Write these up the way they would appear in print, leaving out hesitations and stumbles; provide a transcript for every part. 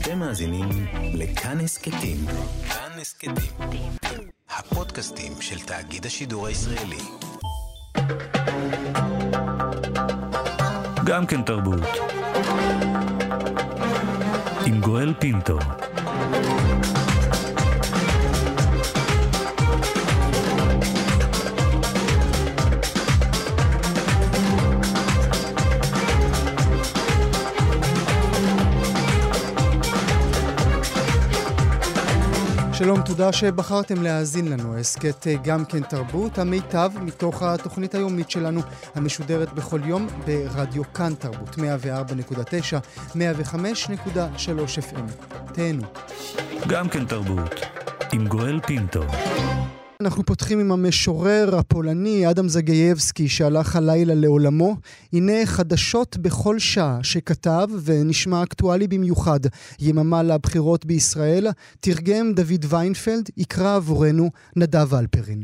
אתם מאזינים לכאן הסכתים. כאן הסכתים. הפודקאסטים של תאגיד השידור הישראלי. גם כן תרבות. עם גואל פינטו. שלום, תודה שבחרתם להאזין לנו. הסכת גם כן תרבות, המיטב מתוך התוכנית היומית שלנו, המשודרת בכל יום ברדיו כאן תרבות, 104.9, 105.3 FM. תהנו. גם כן תרבות, עם גואל פינטו. אנחנו פותחים עם המשורר הפולני אדם זגייבסקי שהלך הלילה לעולמו. הנה חדשות בכל שעה שכתב ונשמע אקטואלי במיוחד. יממה לבחירות בישראל, תרגם דוד ויינפלד, יקרא עבורנו נדב אלפרין.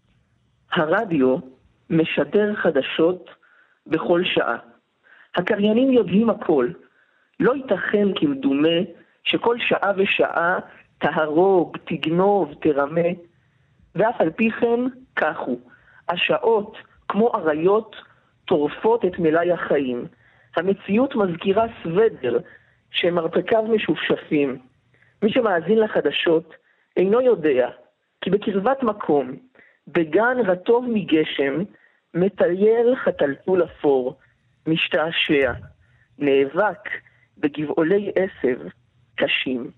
הרדיו משדר חדשות בכל שעה. הקריינים יודעים הכל. לא ייתכן כמדומה שכל שעה ושעה תהרוג, תגנוב, תרמה. ואף על פי כן, כך הוא. השעות, כמו אריות, טורפות את מלאי החיים. המציאות מזכירה סוודר שמרפקיו משופשפים. מי שמאזין לחדשות אינו יודע, כי בקרבת מקום, בגן רטוב מגשם, מטייל חתלתול אפור, משתעשע, נאבק בגבעולי עשב קשים.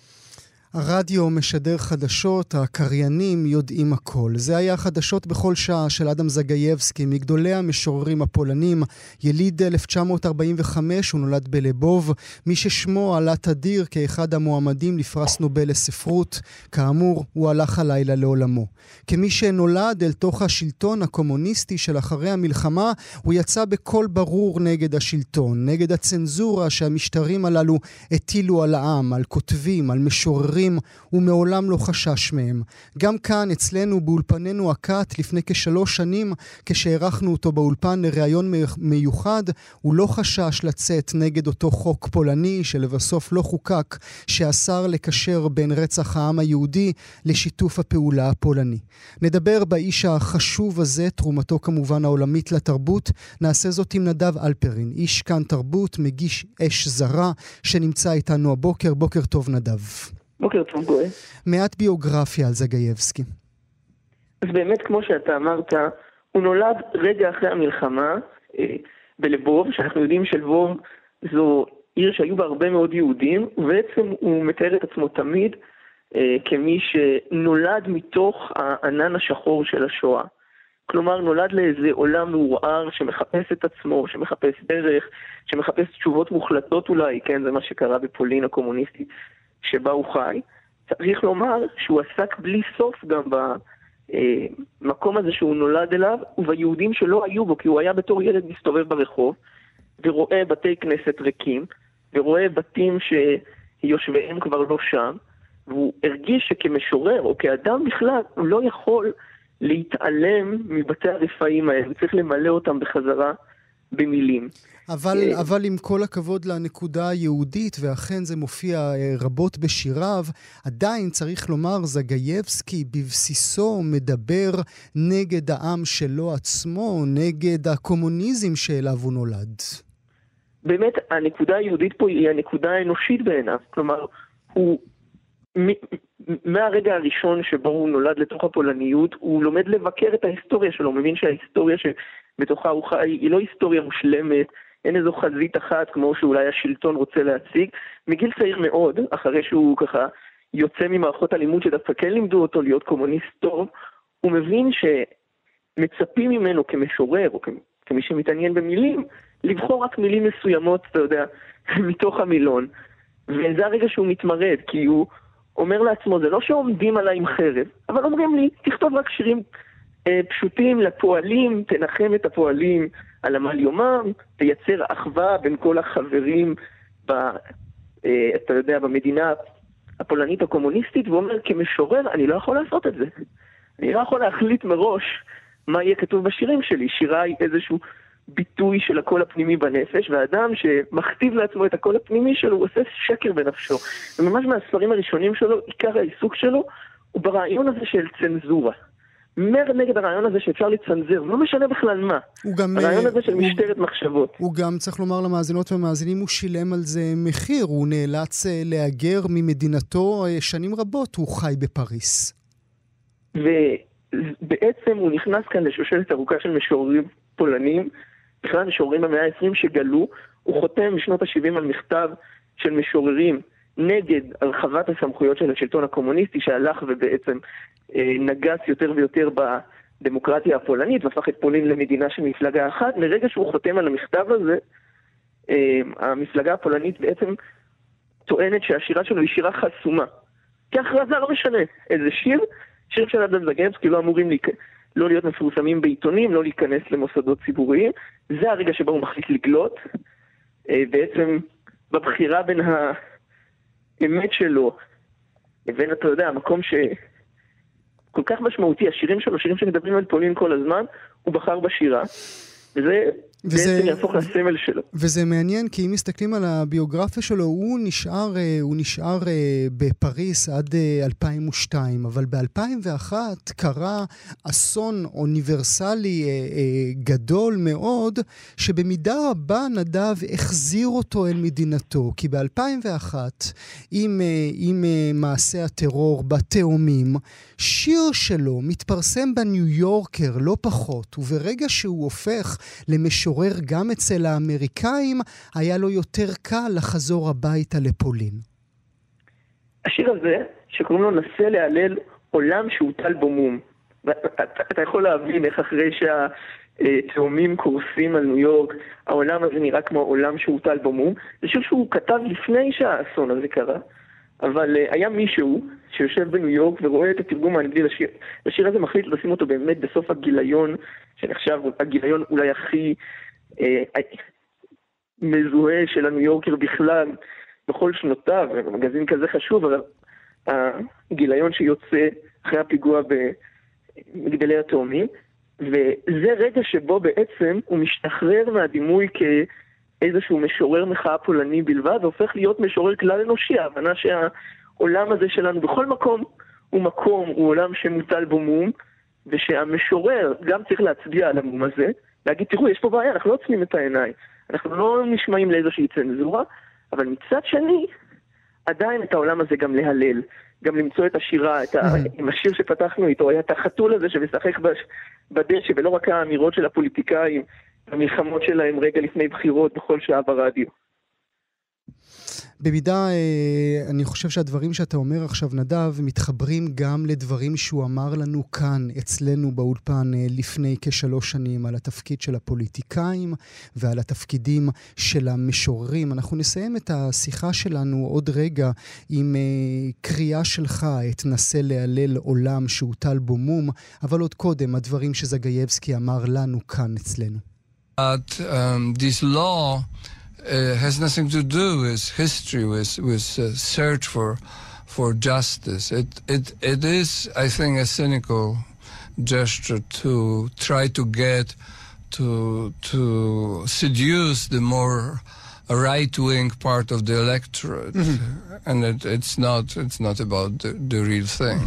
הרדיו משדר חדשות, הקריינים יודעים הכל. זה היה חדשות בכל שעה של אדם זגייבסקי, מגדולי המשוררים הפולנים. יליד 1945, הוא נולד בלבוב, מי ששמו עלה תדיר כאחד המועמדים לפרס נובל לספרות. כאמור, הוא הלך הלילה לעולמו. כמי שנולד אל תוך השלטון הקומוניסטי של אחרי המלחמה, הוא יצא בקול ברור נגד השלטון, נגד הצנזורה שהמשטרים הללו הטילו על העם, על כותבים, על משוררים, ומעולם לא חשש מהם. גם כאן אצלנו באולפננו הקאט לפני כ3 שנים, כשערכנו אותו באולפן לראיון מיוחד, הוא לא חשש לצאת נגד אותו חוק פולני שלבסוף לא חוקק, שאסר לקשר בין רצח העם היהודי לשיתוף הפעולה הפולני. נדבר באיש החשוב הזה, תרומתו כמובן העולמית לתרבות. נעשה זאת עם נדב אלפרין, איש כאן תרבות, מגיש אש זרה, שנמצא איתנו הבוקר. בוקר טוב נדב. בוקר טוב גואל. מעט ביוגרפיה על זגייבסקי. אז באמת כמו שאתה אמרת, הוא נולד רגע אחרי המלחמה בלבוב, שאנחנו יודעים שלבוב זו עיר שהיו בה הרבה מאוד יהודים, ובעצם הוא מתאר את עצמו תמיד כמי שנולד מתוך הענן השחור של השואה. כלומר נולד לאיזה עולם מעורער שמחפש את עצמו, שמחפש דרך, שמחפש תשובות מוחלטות אולי, כן, זה מה שקרה בפולין הקומוניסטית שבה הוא חי. צריך לומר שהוא עסק בלי סוף גם במקום הזה שהוא נולד אליו, וביהודים שלא היו בו, כי הוא היה בתור ילד מסתובב ברחוב, ורואה בתי כנסת ריקים, ורואה בתים שיושביהם כבר לא שם, והוא הרגיש שכמשורר או כאדם בכלל, הוא לא יכול להתעלם מבתי הרפאים האלה, הוא צריך למלא אותם בחזרה במילים. אבל עם כל הכבוד לנקודה היהודית, ואכן זה מופיע רבות בשיריו, עדיין צריך לומר, זגייבסקי בבסיסו מדבר נגד העם שלו עצמו, נגד הקומוניזם שאליו הוא נולד. באמת, הנקודה היהודית פה היא הנקודה האנושית בעיניו. כלומר, הוא מהרגע הראשון שבו הוא נולד לתוך הפולניות, הוא לומד לבקר את ההיסטוריה שלו, הוא מבין שההיסטוריה שבתוכה הוא חי היא לא היסטוריה מושלמת, אין איזו חזית אחת כמו שאולי השלטון רוצה להציג. מגיל צעיר מאוד, אחרי שהוא ככה יוצא ממערכות הלימוד שדווקא כן לימדו אותו להיות קומוניסט טוב, הוא מבין שמצפים ממנו כמשורר או כמי שמתעניין במילים, לבחור רק מילים מסוימות, אתה יודע, מתוך המילון. וזה הרגע שהוא מתמרד, כי הוא אומר לעצמו, זה לא שעומדים עליי עם חרב, אבל אומרים לי, תכתוב רק שירים פשוטים לפועלים, תנחם את הפועלים על עמל יומם, תייצר אחווה בין כל החברים אתה יודע, במדינה הפולנית הקומוניסטית, ואומר, כמשורר אני לא יכול לעשות את זה. אני לא יכול להחליט מראש מה יהיה כתוב בשירים שלי. שירה היא איזשהו ביטוי של הקול הפנימי בנפש, והאדם שמכתיב לעצמו את הקול הפנימי שלו, הוא עושה שקר בנפשו. וממש מהספרים הראשונים שלו, עיקר העיסוק שלו, הוא ברעיון הזה של צנזורה. מרד נגד הרעיון הזה שאפשר לצנזר, לא משנה בכלל מה. הרעיון הזה של משטרת מחשבות. הוא גם, צריך לומר למאזינות ומאזינים, הוא שילם על זה מחיר, הוא נאלץ להגר ממדינתו שנים רבות, הוא חי בפריס. ובעצם הוא נכנס כאן לשושלת ארוכה של משוררים פולנים, בכלל משוררים במאה ה-20 שגלו, הוא חותם בשנות ה-70 על מכתב של משוררים נגד הרחבת הסמכויות של השלטון הקומוניסטי, שהלך ובעצם נגס יותר ויותר בדמוקרטיה הפולנית, והפך את פולין למדינה של מפלגה אחת. מרגע שהוא חותם על המכתב הזה, המפלגה הפולנית בעצם טוענת שהשירה שלו היא שירה חסומה. כהכרזה, לא משנה איזה שיר של אדם זגייבסקי לא אמורים לא להיות מפורסמים בעיתונים, לא להיכנס למוסדות ציבוריים. זה הרגע שבו הוא מחליט לגלות, בעצם בבחירה בין האמת שלו, לבין, אתה יודע, המקום שכל כך משמעותי, השירים שלו, שירים שמדברים על פולין כל הזמן, הוא בחר בשירה, וזה בעצם יהפוך לסמל שלו. וזה מעניין, כי אם מסתכלים על הביוגרפיה שלו, הוא נשאר בפריס עד 2002, אבל ב-2001 קרה אסון אוניברסלי גדול מאוד, שבמידה רבה נדב החזיר אותו אל מדינתו, כי ב-2001, עם מעשה הטרור בתאומים, שיר שלו מתפרסם בניו יורקר, לא פחות, וברגע שהוא הופך למשורר גם אצל האמריקאים, היה לו יותר קל לחזור הביתה לפולין. השיר הזה, שקוראים לו נסה להלל עולם שהוטל בו מום. אתה יכול להבין איך אחרי שהתאומים קורסים על ניו יורק, העולם הזה נראה כמו עולם שהוטל בו מום. זה שיר שהוא כתב לפני שהאסון הזה קרה, אבל היה מישהו שיושב בניו יורק ורואה את התרגום האנגלי לשיר. השיר הזה מחליט לשים אותו באמת בסוף הגיליון, שנחשב הגיליון אולי הכי מזוהה של הניו יורקר בכלל, בכל שנותיו, מגזין כזה חשוב, אבל הגיליון שיוצא אחרי הפיגוע במגדלי התאומים, וזה רגע שבו בעצם הוא משתחרר מהדימוי כאיזשהו משורר מחאה פולני בלבד, והופך להיות משורר כלל אנושי, ההבנה שהעולם הזה שלנו בכל מקום הוא עולם שמוטל בו מום, ושהמשורר גם צריך להצביע על המום הזה, להגיד, תראו, יש פה בעיה, אנחנו לא עוצמים את העיניים, אנחנו לא נשמעים לאיזושהי צנזורה, אבל מצד שני, עדיין את העולם הזה גם להלל, גם למצוא את השירה, עם השיר שפתחנו איתו, היה את החתול הזה שמשחק בדשא, ולא רק האמירות של הפוליטיקאים, המלחמות שלהם רגע לפני בחירות בכל שעה ברדיו. במידה, אני חושב שהדברים שאתה אומר עכשיו, נדב, מתחברים גם לדברים שהוא אמר לנו כאן, אצלנו באולפן, לפני כ3 שנים, על התפקיד של הפוליטיקאים ועל התפקידים של המשוררים. אנחנו נסיים את השיחה שלנו עוד רגע עם קריאה שלך, את נסה להלל עולם שהוטל בו מום, אבל עוד קודם, הדברים שזגייבסקי אמר לנו כאן אצלנו. This law has nothing to do with history, with search for justice. It is, I think, a cynical gesture to try to get to seduce the more right-wing part of the electorate, and it's not about the real thing.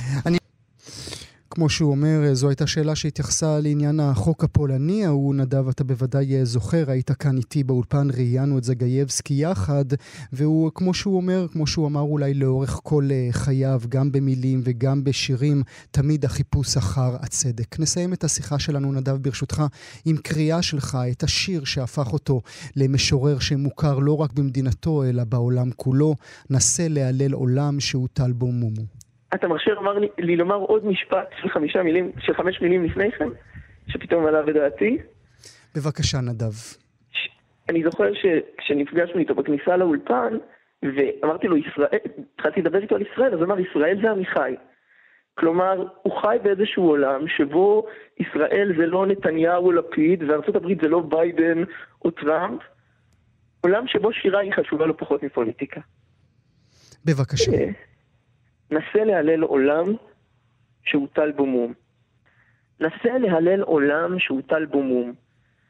כמו שהוא אומר, זו הייתה שאלה שהתייחסה לעניין החוק הפולני, הוא נדב, אתה בוודאי זוכר, היית כאן איתי באולפן, ראיינו את זגייבסקי יחד, והוא, כמו שהוא אומר, כמו שהוא אמר אולי לאורך כל חייו, גם במילים וגם בשירים, תמיד החיפוש אחר הצדק. נסיים את השיחה שלנו, נדב, ברשותך, עם קריאה שלך, את השיר שהפך אותו למשורר שמוכר לא רק במדינתו, אלא בעולם כולו, נסה להלל עולם שהוטל בו מומו. אתה מרשה לי לומר עוד משפט של 5 מילים לפני כן, שפתאום עלה בדעתי? בבקשה, נדב. אני זוכר שכשנפגשנו איתו בכניסה לאולפן, ואמרתי לו ישראל, התחלתי לדבר איתו על ישראל, אז הוא אמר, ישראל זה עמיחי. כלומר, הוא חי באיזשהו עולם שבו ישראל זה לא נתניהו או לפיד, וארצות הברית זה לא ביידן או טראמפ, עולם שבו שירה היא חשובה לא פחות מפוליטיקה. בבקשה. נסה להלל עולם שהוטל בו מום. נסה להלל עולם שהוטל בו מום.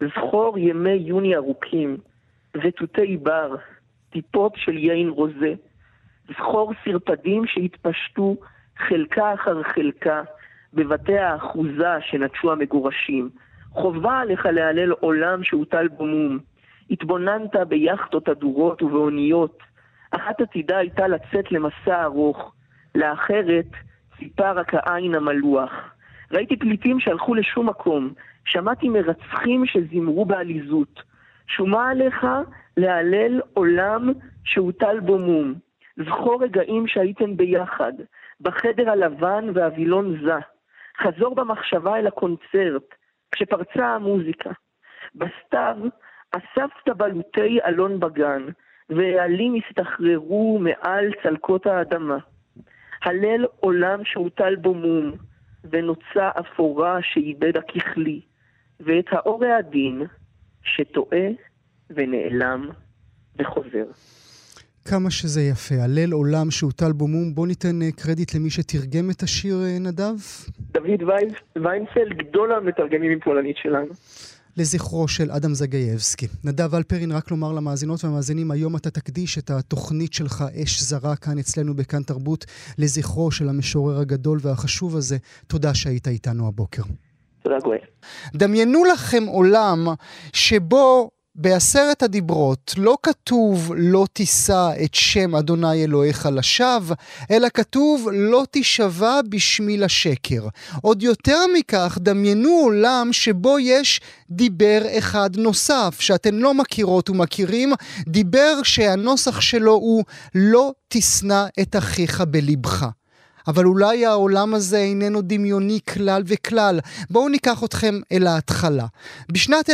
זכור ימי יוני ארוכים, ותותי בר, טיפות של יין רוזה, זכור סרפדים שהתפשטו חלקה אחר חלקה, בבתי האחוזה שנטשו המגורשים. חובה עליך להלל עולם שהוטל בו מום. התבוננת ביחטות אדורות ובאוניות. אחת עתידה הייתה לצאת למסע ארוך, לאחרת ציפה רק העין המלוח. ראיתי פליטים שהלכו לשום מקום, שמעתי מרצחים שזמרו בעליזות. שומה עליך להלל עולם שהוטל בו מום. זכור רגעים שהייתם ביחד, בחדר הלבן והווילון זה. חזור במחשבה אל הקונצרט, כשפרצה המוזיקה. בסתיו אספת בלוטי אלון בגן, והעלים הסתחררו מעל צלקות האדמה. הלל עולם שהוטל בו מום, ונוצה אפורה שאיבד הככלי, ואת האור העדין שטועה ונעלם וחוזר. כמה שזה יפה, הלל עולם שהוטל בו מום. בוא ניתן קרדיט למי שתרגם את השיר, נדב. דוד ויינפלד, גדול המתרגמים עם פולנית שלנו. לזכרו של אדם זגייבסקי. נדב אלפרין, רק לומר למאזינות והמאזינים, היום אתה תקדיש את התוכנית שלך אש זרה כאן אצלנו בכאן תרבות לזכרו של המשורר הגדול והחשוב הזה. תודה שהיית איתנו הבוקר. תודה גואל. דמיינו לכם עולם שבו בעשרת הדיברות לא כתוב לא תישא את שם אדוני אלוהיך לשווא, אלא כתוב לא תישבע בשמי לשקר. עוד יותר מכך, דמיינו עולם שבו יש דיבר אחד נוסף, שאתן לא מכירות ומכירים, דיבר שהנוסח שלו הוא לא תשנא את אחיך בלבך. אבל אולי העולם הזה איננו דמיוני כלל וכלל. בואו ניקח אתכם אל ההתחלה. בשנת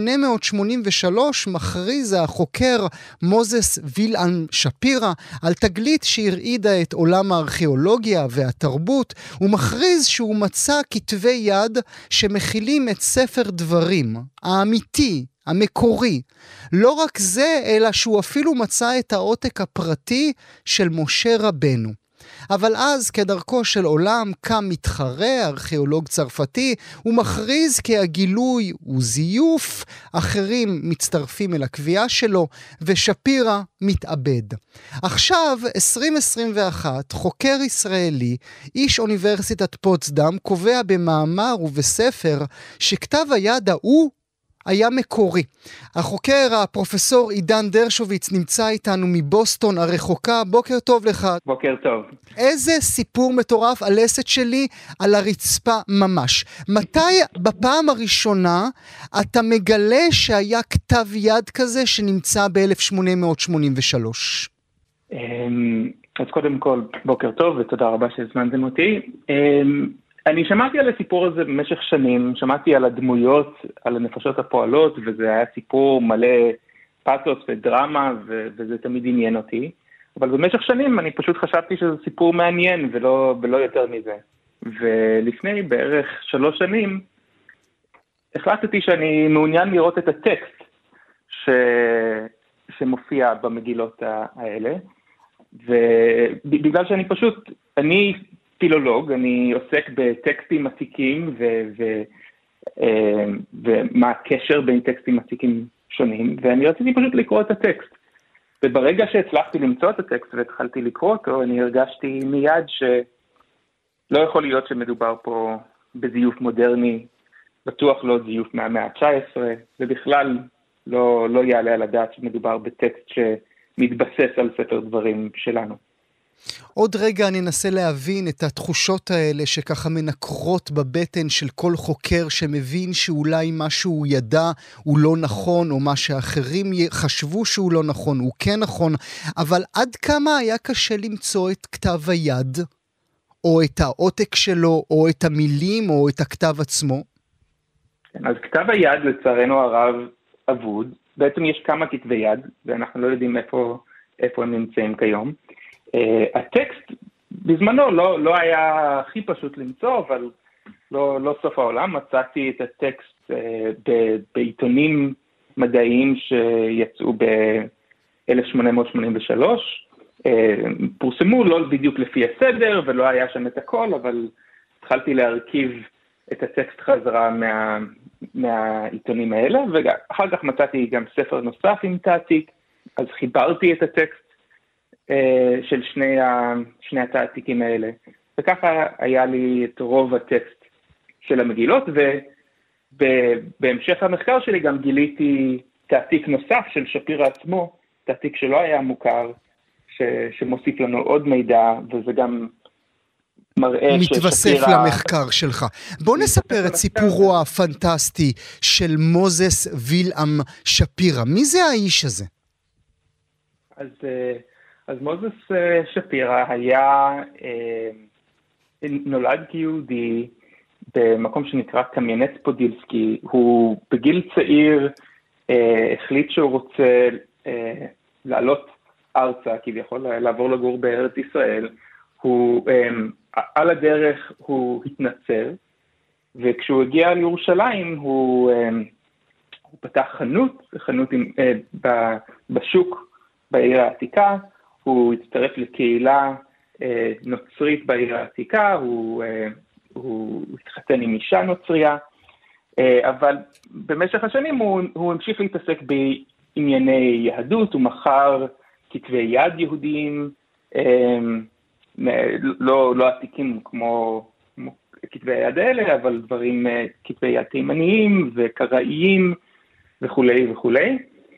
1883 מכריז החוקר מוזס וילהלם שפירא על תגלית שהרעידה את עולם הארכיאולוגיה והתרבות. הוא מכריז שהוא מצא כתבי יד שמכילים את ספר דברים, האמיתי, המקורי. לא רק זה, אלא שהוא אפילו מצא את העותק הפרטי של משה רבנו. אבל אז, כדרכו של עולם, קם מתחרה, ארכיאולוג צרפתי, הוא מכריז כי הגילוי הוא זיוף, אחרים מצטרפים אל הקביעה שלו, ושפירא מתאבד. עכשיו, 2021, חוקר ישראלי, איש אוניברסיטת פוצדם, קובע במאמר ובספר שכתב היד ההוא היה מקורי. החוקר, הפרופסור עידן דרשוביץ, נמצא איתנו מבוסטון הרחוקה. בוקר טוב לך. בוקר טוב. איזה סיפור מטורף, הלסת שלי על הרצפה ממש. מתי בפעם הראשונה אתה מגלה שהיה כתב יד כזה שנמצא ב-1883? אז קודם כל, בוקר טוב ותודה רבה שהזמנתם אותי. אני שמעתי על הסיפור הזה במשך שנים, שמעתי על הדמויות, על הנפשות הפועלות, וזה היה סיפור מלא פאתוס ודרמה, וזה תמיד עניין אותי. אבל במשך שנים אני פשוט חשבתי שזה סיפור מעניין, ולא יותר מזה. ולפני בערך 3 שנים, החלטתי שאני מעוניין לראות את הטקסט שמופיע במגילות האלה, ובגלל שאני אני פילולוג, אני עוסק בטקסטים עתיקים ומה הקשר בין טקסטים עתיקים שונים, ואני רציתי פשוט לקרוא את הטקסט. וברגע שהצלחתי למצוא את הטקסט והתחלתי לקרוא אותו, אני הרגשתי מיד שלא יכול להיות שמדובר פה בזיוף מודרני, בטוח לא זיוף מהמאה ה-19, ובכלל לא יעלה על הדעת שמדובר בטקסט שמתבסס על ספר דברים שלנו. עוד רגע אני אנסה להבין את התחושות האלה שככה מנקרות בבטן של כל חוקר שמבין שאולי מה שהוא ידע הוא לא נכון, או מה שאחרים חשבו שהוא לא נכון, הוא כן נכון, אבל עד כמה היה קשה למצוא את כתב היד, או את העותק שלו, או את המילים, או את הכתב עצמו? אז כתב היד לצערנו הרב אבוד, בעצם יש כמה כתבי יד, ואנחנו לא יודעים איפה הם נמצאים כיום. הטקסט בזמנו לא היה הכי פשוט למצוא, אבל לא סוף העולם. מצאתי את הטקסט בעיתונים מדעיים שיצאו ב-1883, פורסמו לא בדיוק לפי הסדר ולא היה שם את הכל, אבל התחלתי להרכיב את הטקסט חזרה מהעיתונים האלה, ואחר כך מצאתי גם ספר נוסף עם תעתיק, אז חיברתי את הטקסט של שני התעתיקים האלה, וככה היה לי את רוב הטקסט של המגילות, ובהמשך המחקר שלי גם גיליתי תעתיק נוסף של שפירא עצמו, תעתיק שלא היה מוכר, שמוסיף לנו עוד מידע, וזה גם מראה מתווסף למחקר שלך. בוא נספר את סיפורו הפנטסטי של מוזס וילהלם שפירא. מי זה האיש הזה? אז מוזס שפירא היה נולד כיהודי במקום שנקרא קמיינץ פודילסקי. הוא בגיל צעיר החליט שהוא רוצה לעלות ארצה, כביכול לעבור לגור בארץ ישראל. על הדרך הוא התנצל, וכשהוא הגיע לירושלים הוא פתח חנות בשוק בעיר העתיקה, הוא הצטרף לקהילה נוצרית בעיר העתיקה, הוא התחתן עם אישה נוצריה, אבל במשך השנים הוא המשיך להתעסק בענייני יהדות, הוא מכר כתבי יד יהודיים, לא עתיקים כמו כתבי היד האלה, אבל דברים, כתבי יד תימניים וקראיים וכולי וכולי.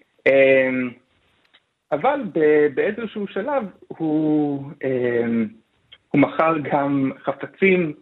אבל באיזשהו שלב הוא מכר גם חפצים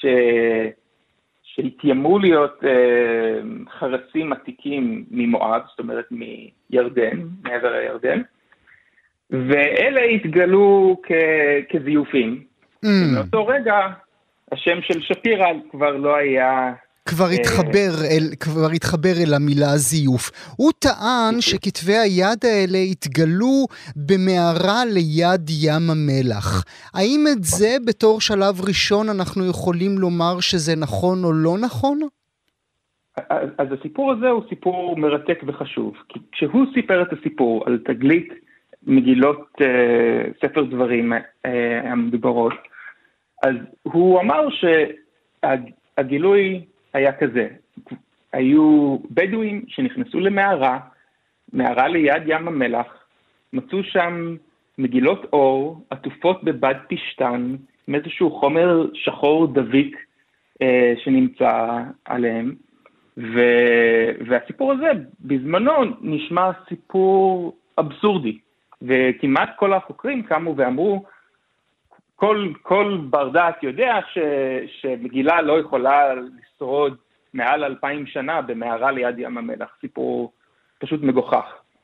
שהתיימו להיות חרצים עתיקים ממואב, זאת אומרת מירדן, מעבר הירדן, ואלה התגלו כזיופים. מאותו רגע, השם של שפירא כבר לא היה... כבר התחבר אל המילה זיוף. הוא טען שכתבי היד האלה התגלו במערה ליד ים המלח. האם את זה בתור שלב ראשון אנחנו יכולים לומר שזה נכון או לא נכון? אז הסיפור הזה הוא סיפור מרתק וחשוב. כי כשהוא סיפר את הסיפור על תגלית מגילות ספר דברים המדוברות, אז הוא אמר שהגילוי היה כזה. היו בדואים שנכנסו מערה ליד ים המלח, מצאו שם מגילות אור, עטופות בבד פשטן, עם איזשהו חומר שחור דביק שנמצא עליהם, והסיפור הזה בזמנו נשמע סיפור אבסורדי, וכמעט כל החוקרים קמו ואמרו, כל בר דעת יודע שמגילה לא יכולה לשרוד מעל 2000 שנה במערה ליד ים המלח. סיפור פשוט מגוחך.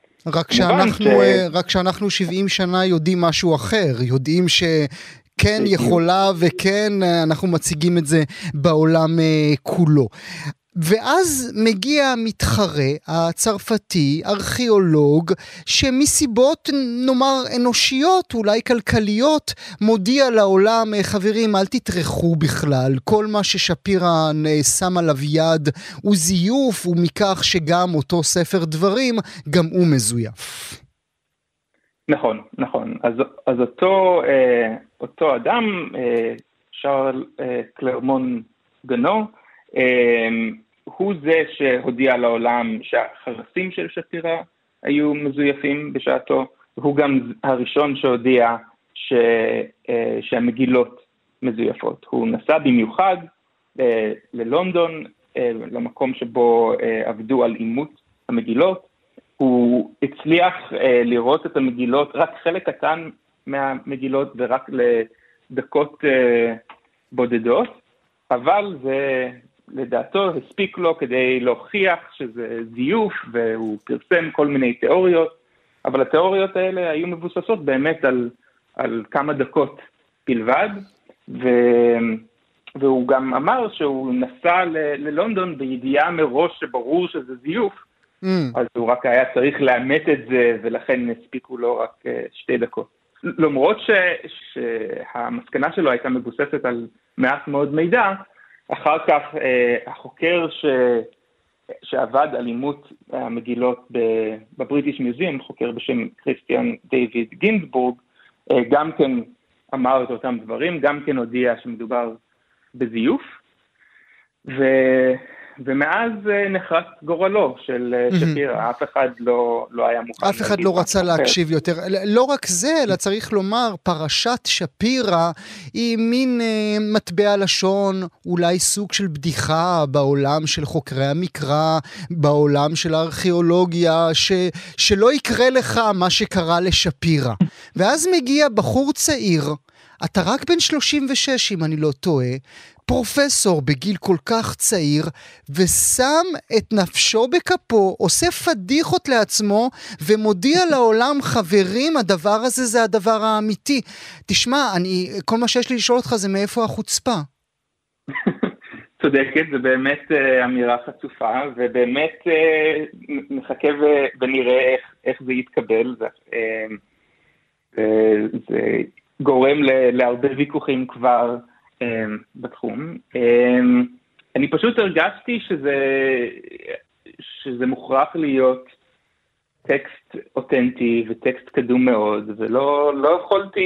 רק שאנחנו 70 שנה יודעים משהו אחר, יודעים שכן יכולה וכן אנחנו מציגים את זה בעולם כולו. ואז מגיע המתחרה הצרפתי, ארכיאולוג, שמסיבות נאמר אנושיות, אולי כלכליות, מודיע לעולם, חברים, אל תתרחו בכלל, כל מה ששפירא שם עליו יד הוא זיוף, ומכך שגם אותו ספר דברים, גם הוא מזויף. נכון. אז אותו אדם, שרל קלרמון גנו, הוא זה שהודיע לעולם שהחרסים של שפירא היו מזויפים בשעתו, והוא גם הראשון שהודיע שהמגילות מזויפות. הוא נסע במיוחד ללונדון, למקום שבו עבדו על אימות המגילות. הוא הצליח לראות את המגילות, רק חלק קטן מהמגילות ורק לדקות בודדות, אבל זה לדעתו הספיק לו כדי להוכיח שזה זיוף, והוא פרסם כל מיני תיאוריות, אבל התיאוריות האלה היו מבוססות באמת על כמה דקות בלבד, והוא גם אמר שהוא נסע ללונדון בידיעה מראש שברור שזה זיוף, אז הוא רק היה צריך לאמת את זה, ולכן הספיקו לו רק 2 דקות. למרות שהמסקנה שלו הייתה מבוססת על מעט מאוד מידע, אחר כך החוקר שעבד על אימות המגילות בבריטיש מיוזיאום, חוקר בשם כריסטיאן דיוויד גינסבורג, גם כן אמר את אותם דברים, גם כן הודיע שמדובר בזיוף, ומאז נחרץ גורלו של שפירא, אף אחד לא היה מוכן. אף אחד לא רצה להקשיב יותר. לא רק זה, אלא צריך לומר, פרשת שפירא היא מין מטבע לשון, אולי סוג של בדיחה בעולם של חוקרי המקרא, בעולם של הארכיאולוגיה, שלא יקרה לך מה שקרה לשפירא. ואז מגיע בחור צעיר, אתה רק בן 36 אם אני לא טועה, פרופסור בגיל כל כך צעיר, ושם את נפשו בכפו, עושה פדיחות לעצמו, ומודיע לעולם, חברים, הדבר הזה זה הדבר האמיתי. תשמע, כל מה שיש לי לשאול אותך זה מאיפה החוצפה. צודקת, זה באמת אמירה חצופה, ובאמת נחכה ונראה איך זה יתקבל. זה גורם להרבה ויכוחים כבר בתחום. אני פשוט הרגשתי שזה מוכרח להיות טקסט אותנטי וטקסט קדום מאוד, ולא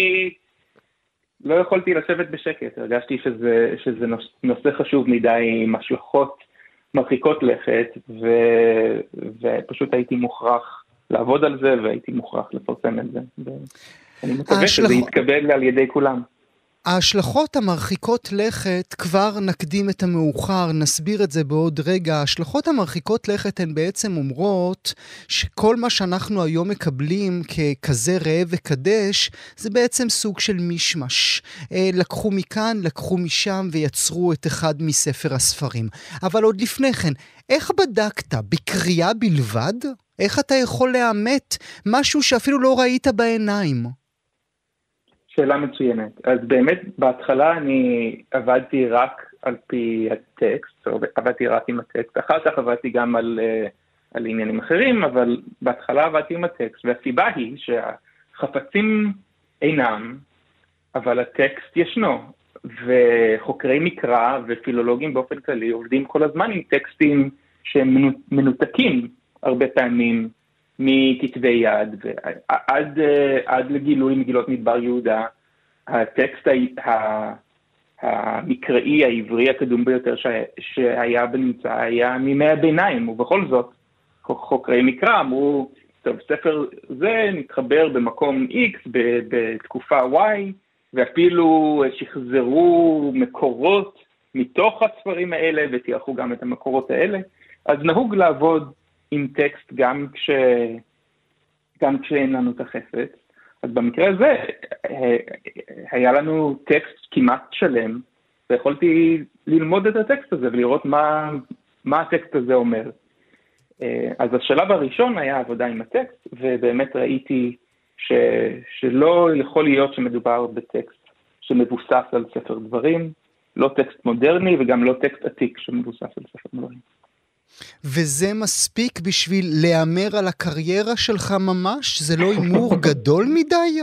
יכולתי לשבת בשקט. הרגשתי שזה נושא חשוב מדי, עם השלכות מרחיקות לכת, ופשוט הייתי מוכרח לעבוד על זה, והייתי מוכרח לפרסם את זה. אני מקווה שזה יתקבל על ידי כולם. ההשלכות המרחיקות לכת, כבר נקדים את המאוחר, נסביר את זה בעוד רגע. ההשלכות המרחיקות לכת הן בעצם אומרות שכל מה שאנחנו היום מקבלים ככזה ראה וקדש, זה בעצם סוג של מישמש. לקחו מכאן, לקחו משם ויצרו את אחד מספר הספרים. אבל עוד לפני כן, איך בדקת? בקריאה בלבד? איך אתה יכול לאמת משהו שאפילו לא ראית בעיניים? שאלה מצוינת. אז באמת, בהתחלה אני עבדתי רק על פי הטקסט, או עבדתי רק עם הטקסט, אחר כך עבדתי גם על עניינים אחרים, אבל בהתחלה עבדתי עם הטקסט, והסיבה היא שהחפצים אינם, אבל הטקסט ישנו, וחוקרי מקרא ופילולוגים באופן כללי עובדים כל הזמן עם טקסטים שהם מנותקים הרבה פעמים, מכתבי יד, עד לגילוי מגילות מדבר יהודה, הטקסט המקראי העברי הקדום ביותר שהיה בנמצא היה מימי הביניים, ובכל זאת חוקרי מקרא אמרו, טוב, ספר זה נתחבר במקום X בתקופה Y, ואפילו שחזרו מקורות מתוך הספרים האלה, ותיארכו גם את המקורות האלה. אז נהוג לעבוד עם טקסט גם כשאין לנו את החפץ. אז במקרה הזה היה לנו טקסט כמעט שלם, ויכולתי ללמוד את הטקסט הזה ולראות מה הטקסט הזה אומר. אז השלב הראשון היה עבודה עם הטקסט, ובאמת ראיתי שלא יכול להיות שמדובר בטקסט שמבוסס על ספר דברים, לא טקסט מודרני וגם לא טקסט עתיק שמבוסס על ספר דברים. וזה מספיק בשביל להיאמר על הקריירה שלך ממש? זה לא אימור גדול מדי?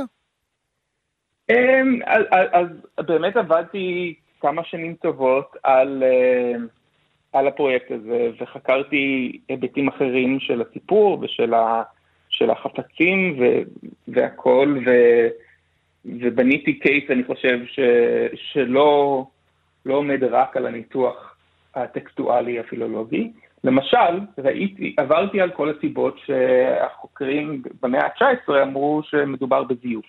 אז באמת עבדתי כמה שנים טובות על הפרויקט הזה, וחקרתי היבטים אחרים של הסיפור ושל החפצים והכל, ובניתי קייס, אני חושב, שלא עומד רק על הניתוח הטקסטואלי הפילולוגי. למשל, עברתי על כל הסיבות שהחוקרים במאה ה-19 אמרו שמדובר בזיוף.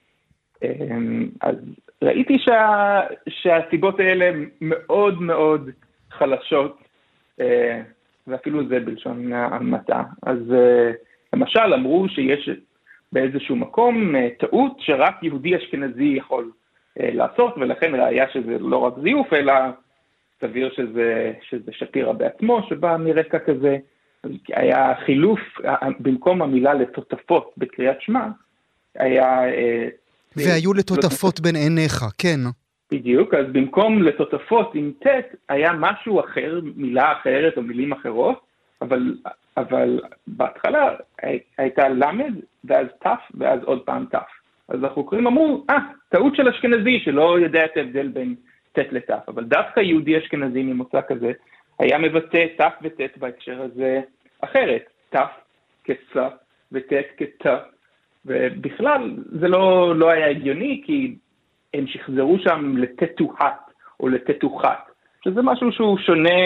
אז ראיתי שהסיבות האלה מאוד מאוד חלשות, ואפילו זה בלשון המעטה. אז למשל אמרו שיש באיזשהו מקום טעות שרק יהודי אשכנזי יכול לעשות, ולכן ראיה שזה לא רק זיוף, אלא סביר שזה שפירא בעצמו, שבא מרקע כזה. היה חילוף, במקום המילה לתותפות בקריאת שמע, היה... והיו לתותפות בין עיניך, כן. בדיוק, אז במקום לתותפות עם ט' היה משהו אחר, מילה אחרת או מילים אחרות, אבל בהתחלה הייתה למד, ואז תף, ואז עוד פעם תף. אז החוקרים אמרו, טעות של אשכנזי שלא יודע את ההבדל בין ת' לתף, אבל דווקא יהודי אשכנזי ממוצא כזה, היה מבטא תף ות' בהקשר הזה אחרת, תף כצ' ות' כת', ובכלל זה לא היה הגיוני, כי הם שחזרו שם לתתוהת או לתתוחת, שזה משהו שהוא שונה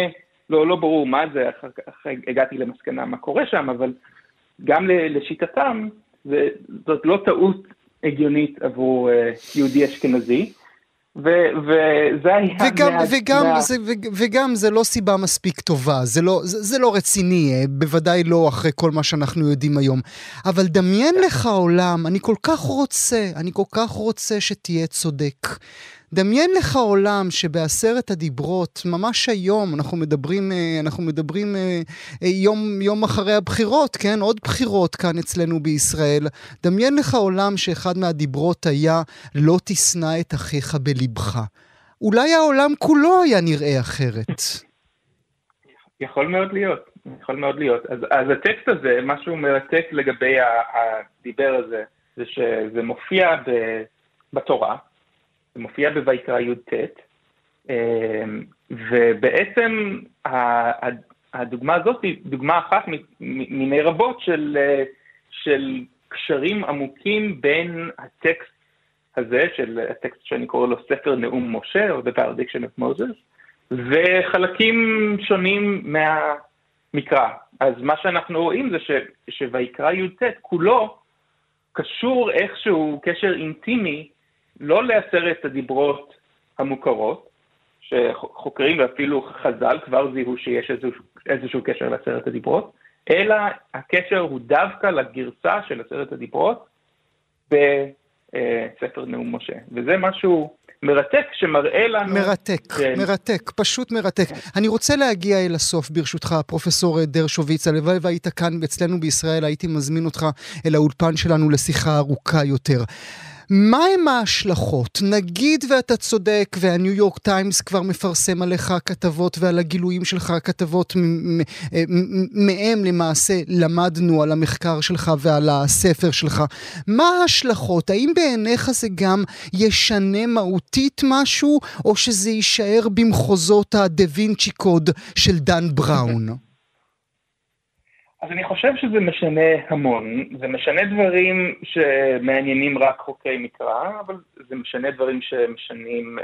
לא ברור מה זה, אחרי הגעתי למסקנה מה קורה שם, אבל גם לשיטתם, זאת לא טעות הגיונית עבור יהודי אשכנזי, וזה היה... וגם זה לא סיבה מספיק טובה, זה לא רציני, בוודאי לא אחרי כל מה שאנחנו יודעים היום. אבל דמיין לך עולם, אני כל כך רוצה שתהיה צודק. דמיין לך עולם שבעשרת הדיברות, ממש היום, אנחנו מדברים יום אחרי הבחירות, כן? עוד בחירות כאן אצלנו בישראל. דמיין לך עולם שאחד מהדיברות היה, לא תשנא את אחיך בלבך. אולי העולם כולו היה נראה אחרת. יכול מאוד להיות. אז הטקסט הזה, משהו מרתק לגבי הדיבר הזה, זה שזה מופיע בתורה, זה מופיע בויקרא י"ט, ובעצם הדוגמה הזאת היא דוגמה אחת מיני רבות של קשרים עמוקים בין הטקסט הזה, של הטקסט שאני קורא לו ספר נאום משה, או The Valediction of Moses, וחלקים שונים מהמקרא. אז מה שאנחנו רואים זה שויקרא י"ט כולו קשור איכשהו קשר אינטימי, לא לעשרת הדיברות המוכרות, שחוקרים ואפילו חז"ל כבר זיהו שיש איזשהו קשר לעשרת הדיברות, אלא הקשר הוא דווקא לגרסה של עשרת הדיברות בספר נאום משה. וזה משהו מרתק שמראה לנו... מרתק, פשוט מרתק. אני רוצה להגיע אל הסוף ברשותך, פרופסור דרשוביץ, הלוואי והיית כאן אצלנו בישראל, הייתי מזמין אותך אל האולפן שלנו לשיחה ארוכה יותר. מה הם ההשלכות? נגיד ואתה צודק והניו יורק טיימס כבר מפרסם עליך כתבות ועל הגילויים שלך כתבות מהם למעשה למדנו על המחקר שלך ועל הספר שלך. מה ההשלכות? האם בעיניך זה גם ישנה מהותית משהו או שזה יישאר במחוזות הדה וינצ'י קוד של דן בראון? אז אני חושב שזה משנה המון, זה משנה דברים שמעניינים רק חוקרי מקרא, אבל זה משנה דברים שמשנים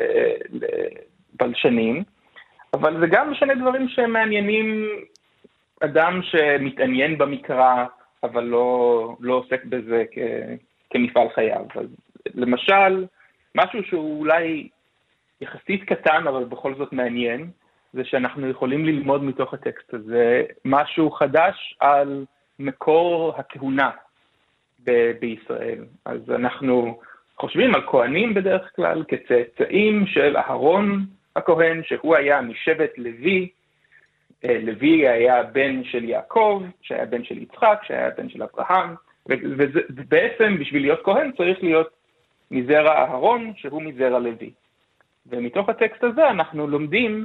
לבלשנים, אבל זה גם משנה דברים שמעניינים אדם שמתעניין במקרא, אבל לא עוסק בזה כמפעל חייו. אז למשל, משהו שהוא אולי יחסית קטן, אבל בכל זאת מעניין, זה שאנחנו יכולים ללמוד מתוך הטקסט הזה משהו חדש על מקור הכהונה בישראל. אז אנחנו חושבים על כהנים בדרך כלל כצאצאים של אהרון הכהן, שהוא היה משבט לוי. לוי היה בן של יעקב, שהיה בן של יצחק, שהיה בן של אברהם, ובעצם בשביל להיות כהן צריך להיות מזרע אהרון, שהוא מזרע לוי. ומתוך הטקסט הזה אנחנו לומדים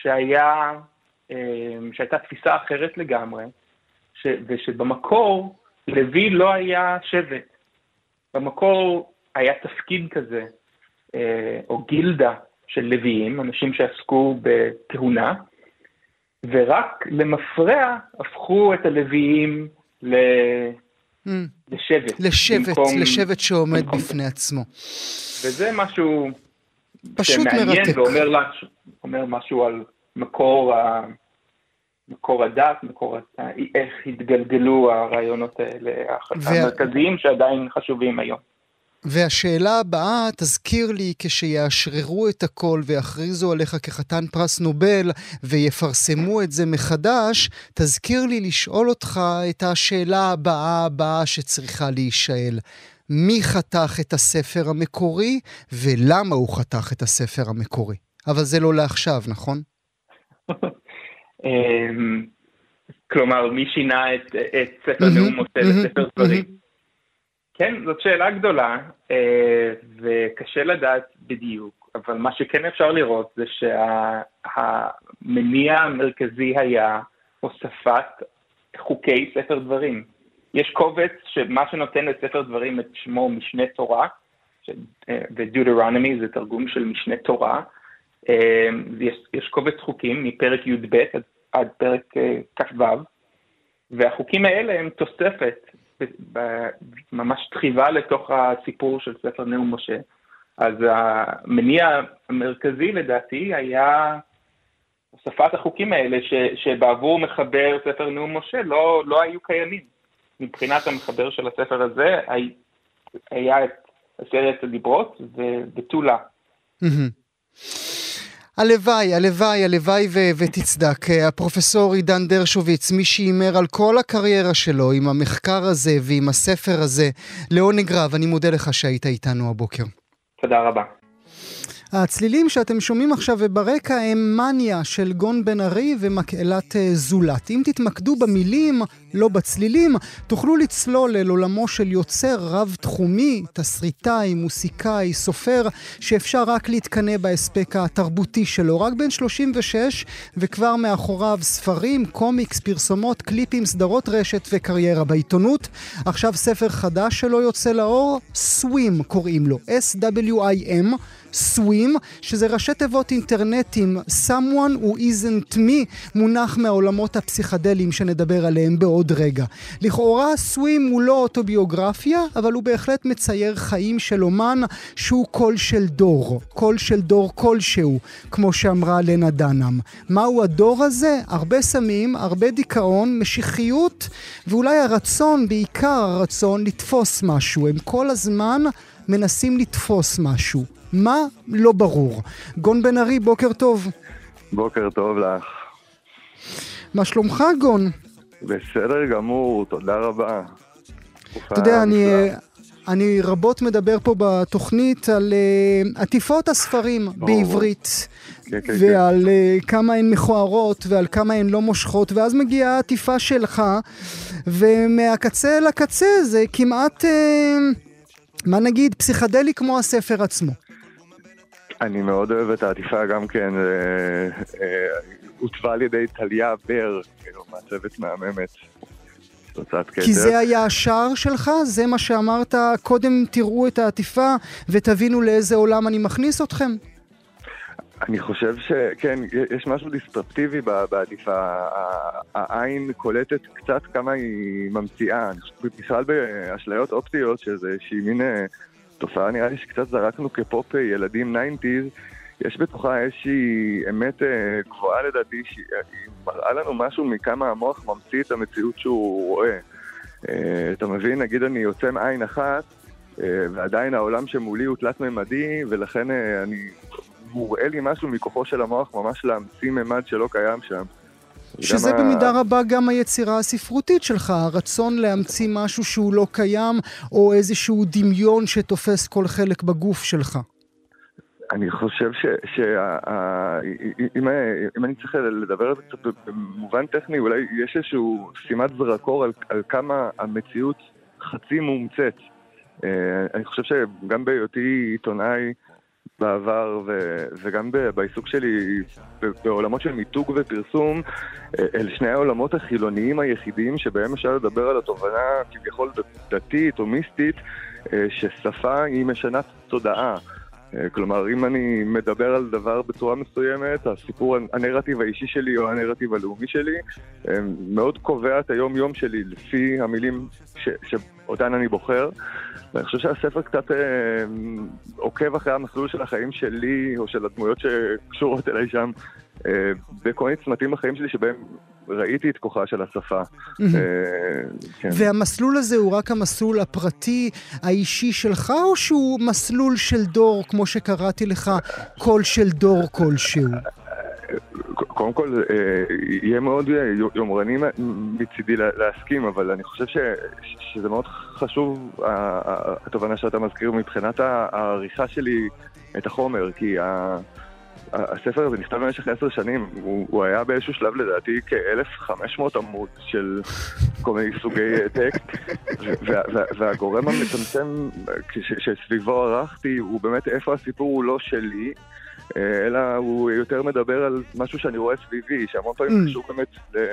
שהייתה תפיסה אחרת לגמרי, ושבמקור לוי לא היה שבט. במקור היה תפקיד כזה, או גילדה של לוויים, אנשים שעסקו בכהונה, ורק למפרע הפכו את הלוויים לשבט. לשבט שעומד בפני עצמו. וזה משהו שמעניין ואומר משהו על מקור הדת, איך התגלגלו הרעיונות האלה, המרכזיים שעדיין חשובים היום. והשאלה הבאה, תזכיר לי, כשיאשררו את הכל ויכריזו עליך כחתן פרס נובל ויפרסמו את זה מחדש, תזכיר לי לשאול אותך את השאלה הבאה שצריכה להישאל. מי חתך את הספר המקורי ולמה הוא חתך את הספר המקורי? אבל זה לא לעכשיו, נכון? כלומר, מי שינה את ספר נאום משה לספר דברים? כן, זאת שאלה גדולה, וקשה לדעת בדיוק, אבל מה שכן אפשר לראות זה שהמניע המרכזי היה הוספת חוקי ספר דברים. יש קובץ שמה שנותן לספר דברים את שמו משנה תורה, ו-Deuteronomy זה תרגום של משנה תורה, יש קובץ חוקים מפרק י"ב עד פרק כ"ו, והחוקים האלה הם תוספת, ממש תחיבה לתוך הסיפור של ספר נאום משה. אז המניע המרכזי לדעתי היה הוספת החוקים האלה שבעבור מחבר ספר נאום משה לא היו קיימים. מבחינת המחבר של הספר הזה היה את עשרת הדיברות ובתולה. הלוואי ותצדק. הפרופסור עידן דרשוביץ, מי שאימר על כל הקריירה שלו עם המחקר הזה ועם הספר הזה, לעונג רב, אני מודה לך שהיית איתנו הבוקר. תודה רבה. הצלילים שאתם שומעים עכשיו וברקע הם מניה של גון בן ארי ומקהלת זולת. אם תתמקדו במילים, לא בצלילים, תוכלו לצלול אל עולמו של יוצר רב-תחומי, תסריטאי, מוסיקאי, סופר, שאפשר רק להתקנא בהספק התרבותי שלו. רק בן 36 וכבר מאחוריו ספרים, קומיקס, פרסומות, קליפים, סדרות רשת וקריירה בעיתונות. עכשיו ספר חדש שלו יוצא לאור, סווים קוראים לו, S-W-I-M, סווים, שזה ראשי תיבות אינטרנטים, someone who isn't me, מונח מהעולמות הפסיכדליים שנדבר עליהם בעוד רגע. לכאורה סווים הוא לא אוטוביוגרפיה, אבל הוא בהחלט מצייר חיים של אומן שהוא קול של דור, קול של דור כלשהו, כמו שאמרה לנה דנהאם. מהו הדור הזה? הרבה סמים, הרבה דיכאון, משיחיות, ואולי הרצון, בעיקר הרצון לתפוס משהו. הם כל הזמן מנסים לתפוס משהו. מה? לא ברור. גון בן ארי, בוקר טוב. בוקר טוב לך. מה שלומך, גון? בסדר גמור, תודה רבה. אתה יודע, אני רבות מדבר פה בתוכנית על עטיפות הספרים בעברית, ועל כמה הן מכוערות ועל כמה הן לא מושכות, ואז מגיעה העטיפה שלך, ומהקצה לקצה זה כמעט, מה נגיד, פסיכדלי כמו הספר עצמו. אני מאוד אוהב את העטיפה גם כן, הוטבה על ידי טליה בר, מעצבת מהממת. כי זה היה השער שלך? זה מה שאמרת, קודם תראו את העטיפה ותבינו לאיזה עולם אני מכניס אתכם? אני חושב שכן, יש משהו דיסטרפטיבי בעטיפה, העין קולטת קצת כמה היא ממציאה, בכלל באשליות אופטיות, שזה שהיא מין תופעה, נראה לי שקצת זרקנו כפופ ילדים 90s, יש בתוכה איזושהי אמת גבוהה לדעתי, שהיא מראה לנו משהו מכמה המוח ממציא את המציאות שהוא רואה. אתה מבין, נגיד אני יוצא עם עין אחת, ועדיין העולם שמולי הוא תלת ממדי, ולכן מוראה לי משהו מכוחו של המוח ממש להמציא ממד שלא קיים שם. שזה במידה רבה גם היצירה הספרותית שלך, הרצון להמציא משהו שהוא לא קיים, או איזשהו דמיון שתופס כל חלק בגוף שלך. אני חושב אם אני צריך לדבר על זה קצת במובן טכני, אולי יש איזשהו שימת זרקור על כמה המציאות חצי מומצאת. אני חושב שגם בהיותי עיתונאי בעבר וגם בעיסוק שלי בעולמות של מיתוג ופרסום, אל שני העולמות החילוניים היחידים שבהם אפשר לדבר על התובנה כביכול דתית או מיסטית, ששפה היא משנת תודעה. כלומר, אם אני מדבר על דבר בצורה מסוימת, הסיפור, הנרטיב האישי שלי או הנרטיב הלאומי שלי, מאוד קובע את היום-יום שלי לפי המילים שאותן אני בוחר. ואני חושב שהספר קצת עוקב אחרי המסלול של החיים שלי, או של הדמויות שקשורות אליי שם, בכל מיני צמתים בחיים שלי שבהם ראיתי את כוחה של השפה. והמסלול הזה הוא רק המסלול הפרטי, האישי שלך, או שהוא מסלול של דור, כמו שקראתי לך, קול של דור כלשהו? קודם כל, יהיה מאוד יומרני מצידי להסכים, אבל אני חושב שזה מאוד חשוב, התובנה שאתה מזכיר מבחינת העריכה שלי את החומר, כי הספר הזה נכתב במשך 10 שנים, הוא היה באיזשהו שלב לדעתי כ-1,500 עמוד של כל מיני סוגי טקסט, והגורם המצמצם שסביבו ערכתי הוא באמת איפה הסיפור הוא לא שלי, אלא הוא יותר מדבר על משהו שאני רואה סביבי, שהמון פעמים קשור באמת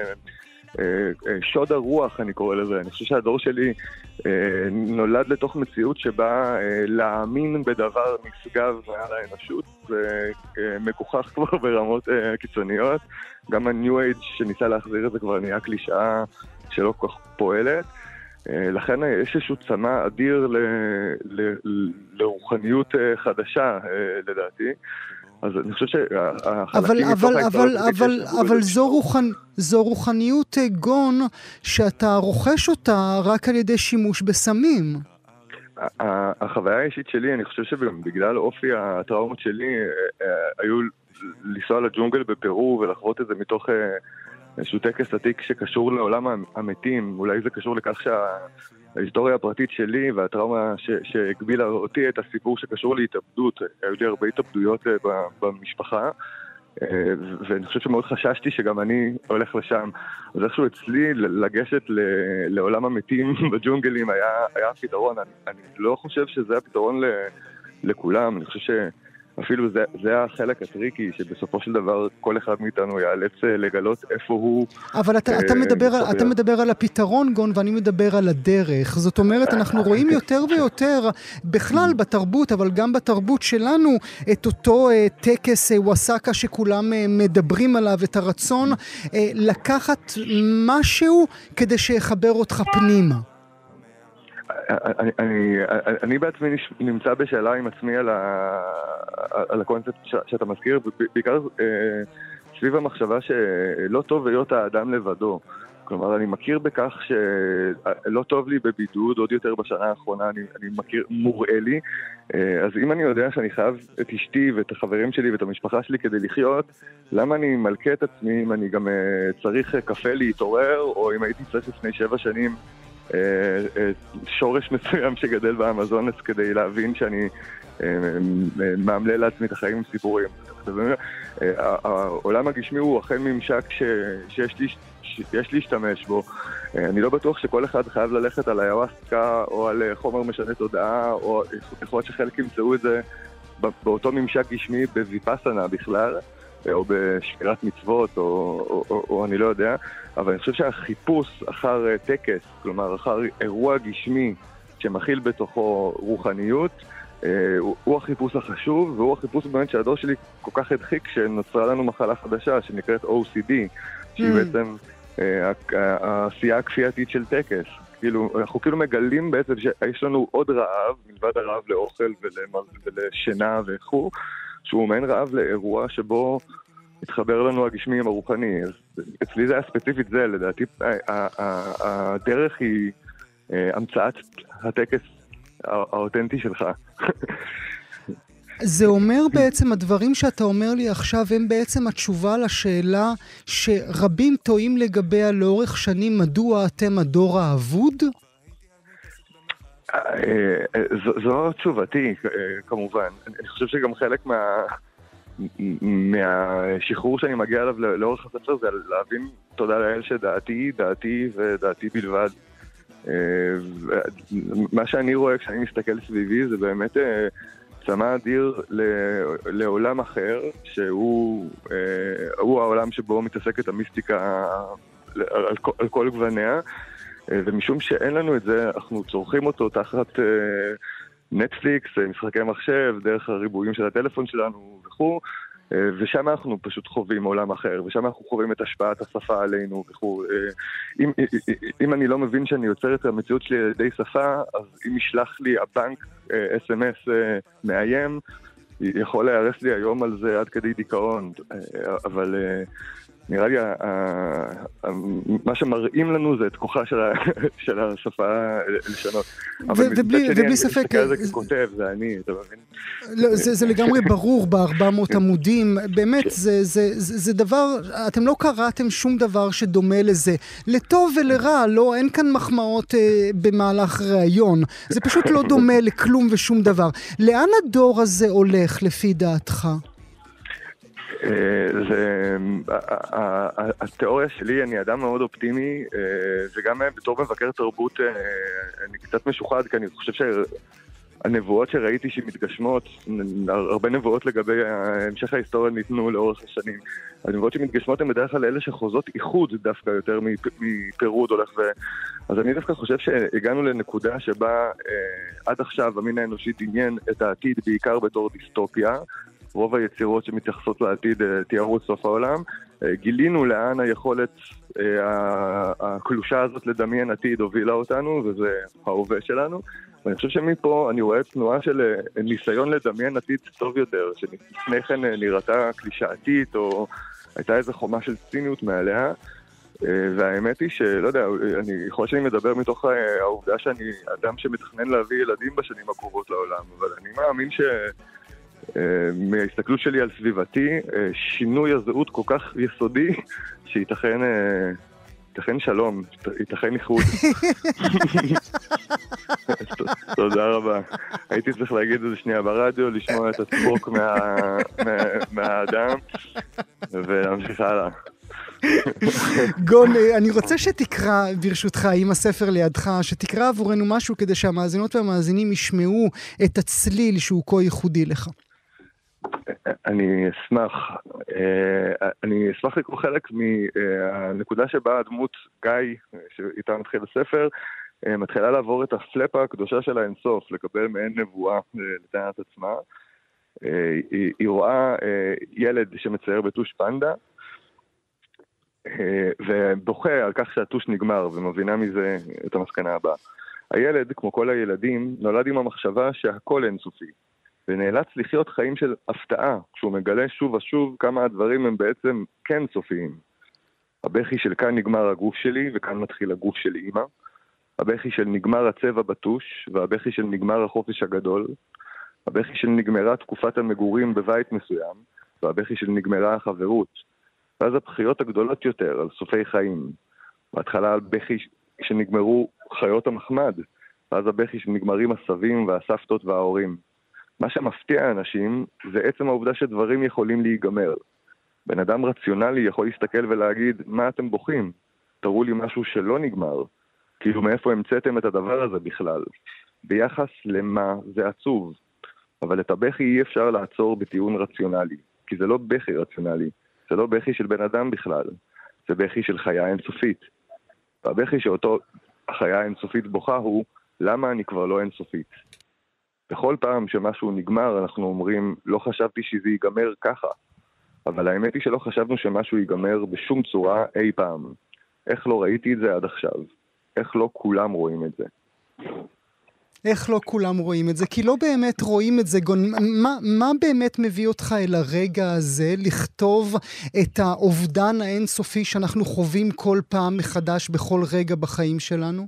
שוד הרוח, אני קורא לזה. אני חושב שהדור שלי נולד לתוך מציאות שבה להאמין בדבר נשגב מעל האנושות, ומגוחך כבר ברמות קיצוניות. גם ה-New Age שניסה להחזיר את זה כבר נהיה קלישאה שלא כל כך פועלת. לכן יש איזשהו צמא אדיר לרוחניות חדשה, לדעתי. אז אני חושב שהחלקים מתוך אבל זו רוחניות גון שאתה רוכש אותה רק על ידי שימוש בסמים. החוויה האישית שלי, אני חושב שבגלל אופי הטראומות שלי, היו לנסוע לג'ונגל בפרו ולחוות את זה מתוך איזשהו טקס עתיק שקשור לעולם המתים. אולי זה קשור לכך שההיסטוריה הפרטית שלי והטראומה שהגבילה אותי את הסיפור שקשור להתאבדות. היו לי הרבה התאבדויות במשפחה, ואני חושב שמאוד חששתי שגם אני הולך לשם. אז איכשהו אצלי לגשת לעולם המתים בג'ונגלים היה הפתרון. אני לא חושב שזה הפתרון לכולם. אני חושב אפילו זה החלק הטריקי, שבסופו של דבר כל אחד מאיתנו יאלץ לגלות איפה הוא... אבל אתה מדבר על הפתרון, גון, ואני מדבר על הדרך. זאת אומרת, אנחנו רואים יותר ויותר, בכלל בתרבות, אבל גם בתרבות שלנו, את אותו טקס ווסקה שכולם מדברים עליו, את הרצון לקחת משהו כדי שיחבר אותך פנימה. אני בעצמי נמצא בשאלה עם עצמי על הקונספט שאתה מזכיר, בעיקר סביב המחשבה שלא טוב להיות האדם לבדו. כלומר, אני מכיר בכך שלא טוב לי בבידוד, עוד יותר בשנה האחרונה אני מכיר, מוראה לי. אז אם אני יודע שאני חייב את אשתי ואת החברים שלי ואת המשפחה שלי כדי לחיות, למה אני מלכה את עצמי אם אני גם צריך קפה להתעורר, או אם הייתי צריך לפני 7 שנים שורש מסוים שגדל באמזונס כדי להבין שאני מאמלל לעצמי את החיים עם סיפורים. העולם הגשמי הוא אכן ממשק שיש להשתמש בו. אני לא בטוח שכל אחד חייב ללכת על היוואסקה או על חומר משנה תודעה, או יכול להיות שחלק ימצאו את זה באותו ממשק גשמי בוויפאסנה בכלל, או בשמירת מצוות, או אני לא יודע, אבל אני חושב שהחיפוש אחר טקס, כלומר אחר אירוע גשמי שמכיל בתוכו רוחניות, הוא החיפוש החשוב, והוא החיפוש באמת שהדור שלי כל כך הדחיק שנוצרה לנו מחלה חדשה שנקראת OCD, שהיא בעצם העשייה הכפייתית של טקס. אנחנו כאילו מגלים בעצם שיש לנו עוד רעב, מלבד הרעב לאוכל ולשינה וכו', שהוא מעין רעב לאירוע שבו התחבר לנו הגשמי עם הרוחני. אז אצלי זה היה ספציפית זה, לדעתי הדרך היא המצאת הטקס האותנטי שלך. זה אומר בעצם, הדברים שאתה אומר לי עכשיו הם בעצם התשובה לשאלה שרבים טועים לגביה לאורך שנים, מדוע אתם הדור האבוד? זו תשובתי, כמובן. אני חושב שגם חלק מהשחרור שאני מגיע אליו לאורך הספר זה להבין, תודה לאל, שדעתי, דעתי ודעתי בלבד. מה שאני רואה כשאני מסתכל סביבי זה באמת צמא אדיר לעולם אחר, שהוא העולם שבו מתעסקת המיסטיקה על כל גווניה, ומשום שאין לנו את זה, אנחנו צורכים אותו תחת נטפליקס, משחקי מחשב, דרך הריבועים של הטלפון שלנו וכו', ושם אנחנו פשוט חווים עולם אחר, ושם אנחנו חווים את השפעת השפה עלינו וכו'. אם אני לא מבין שאני יוצר את המציאות שלי על ידי שפה, אז אם ישלח לי הבנק SMS מאיים, יכול להירס לי היום על זה עד כדי דיכאון, אבל נראה לי מה שמראים לנו זה את כוחה של השפה לשנות. ובלי ספק... אני מסתכל על זה ככותב, זה אני, אתה מבין? זה לגמרי ברור ב400 עמודים. באמת, זה דבר, אתם לא קראתם שום דבר שדומה לזה. לטוב ולרע, לא, אין כאן מחמאות במהלך ראיון. זה פשוט לא דומה לכלום ושום דבר. לאן הדור הזה הולך לפי דעתך? התיאוריה שלי, אני אדם מאוד אופטימי, וגם בתור מבקר תרבות אני קצת משוחד, כי אני חושב שהנבואות שראיתי שמתגשמות, הרבה נבואות לגבי המשך ההיסטוריה ניתנו לאורך השנים. הנבואות שמתגשמות הן בדרך כלל אלה שחוזות איחוד דווקא יותר מפירוד הולך אז אני דווקא חושב שהגענו לנקודה שבה עד עכשיו המין האנושי דמיין את העתיד בעיקר בתור דיסטופיה. רוב היצירות שמתייחסות לעתיד תיארו את סוף העולם, גילינו לאן היכולת הקלושה הזאת לדמיין עתיד הובילה אותנו, וזה ההווה שלנו. ואני חושב שמפה אני רואה תנועה של ניסיון לדמיין עתיד טוב יותר, שלפני כן נראתה קלישאתית, או הייתה איזו חומה של ציניות מעליה, והאמת היא שלא יודע, אני יכול שאני מדבר מתוך העובדה שאני אדם שמתכנן להביא ילדים בשנים הקרובות לעולם, אבל אני מאמין מההסתכלות שלי על סביבתי, שינוי הזהות כל כך יסודי, שייתכן שלום, ייתכן איחוד. תודה רבה. הייתי צריך להגיד את זה שנייה ברדיו, לשמוע את הצחוק מהאדם, ולהמשיך הלאה. גון, אני רוצה שתקרא, ברשותך, עם הספר לידך, שתקרא עבורנו משהו כדי שהמאזינות והמאזינים ישמעו את הצליל שהוא כה ייחודי לך. אני אשמח לקרוא חלק מהנקודה שבה הדמות גיא, שאיתה מתחיל הספר, מתחילה לעבור את הפלפה הקדושה של האינסוף, לקבל מעין נבואה לטענת עצמה. היא רואה ילד שמצייר בטוש פנדה, ובוכה על כך שהטוש נגמר, ומבינה מזה את המסקנה הבאה. הילד, כמו כל הילדים, נולד עם המחשבה שהכל אינסופי, ונאלץ לחיות חיים של הפתעה, כשהוא מגלה שוב ושוב כמה הדברים הם בעצם כן סופיים. הבכי של כאן נגמר הגוף שלי, וכאן מתחיל הגוף של אמא. הבכי של נגמר הצבע בטוש, והבכי של נגמר החופש הגדול. הבכי של נגמרה תקופת המגורים בבית מסוים, והבכי של נגמרה החברות. ואז הבחיות הגדולות יותר על סופי חיים. בהתחלה על בכי שנגמרו חיות המחמד, ואז הבכי שנגמרים הסבים והסבתות וההורים. מה שמפתיע אנשים זה עצם העובדה שדברים יכולים להיגמר. בן אדם רציונלי יכול להסתכל ולהגיד, מה אתם בוכים? תראו לי משהו שלא נגמר. כאילו מאיפה המצאתם את הדבר הזה בכלל? ביחס למה זה עצוב. אבל את הבכי אי אפשר לעצור בטיעון רציונלי, כי זה לא בכי רציונלי. זה לא בכי של בן אדם בכלל, זה בכי של חיה אינסופית. והבכי שאותו החיה האינסופית בוכה הוא, למה אני כבר לא אינסופית? בכל פעם שמשהו נגמר אנחנו אומרים, לא חשבתי שזה ייגמר ככה, אבל האמת היא שלא חשבנו שמשהו ייגמר בשום צורה אי פעם. איך לא ראיתי את זה עד עכשיו? איך לא כולם רואים את זה? איך לא כולם רואים את זה? כי לא באמת רואים את זה. מה באמת מביא אותך אל הרגע הזה לכתוב את האובדן האינסופי שאנחנו חווים כל פעם מחדש בכל רגע בחיים שלנו?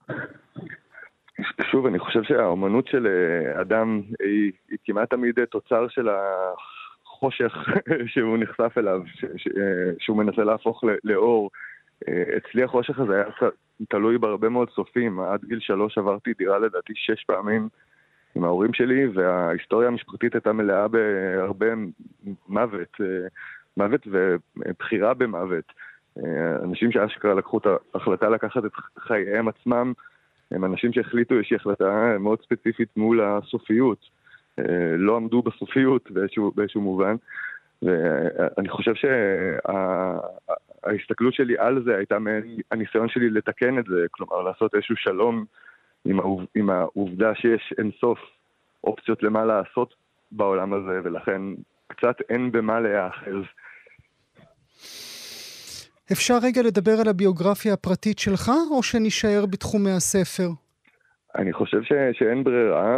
שוב, אני חושב שהאומנות של אדם היא כמעט תמיד תוצר של החושך שהוא נחשף אליו, שהוא מנסה להפוך לאור. אצלי החושך הזה היה תלוי בהרבה מאוד סופים. עד גיל 3 עברתי דירה לדעתי 6 פעמים עם ההורים שלי, וההיסטוריה המשפחתית הייתה מלאה בהרבה מוות ובחירה במוות. אנשים שאשכרה לקחו את ההחלטה לקחת את חייהם עצמם, הם אנשים שהחליטו איזושהי החלטה מאוד ספציפית מול הסופיות. לא עמדו בסופיות באיזשהו מובן. ואני חושב ההסתכלות שלי על זה הייתה הניסיון שלי לתקן את זה, כלומר לעשות איזשהו שלום עם העובדה שיש אינסוף אופציות למה לעשות בעולם הזה, ולכן קצת אין במה להיאחז. אפשר רגע לדבר על הביוגרפיה הפרטית שלך, או שנשאר בתחומי הספר? אני חושב שאין ברירה.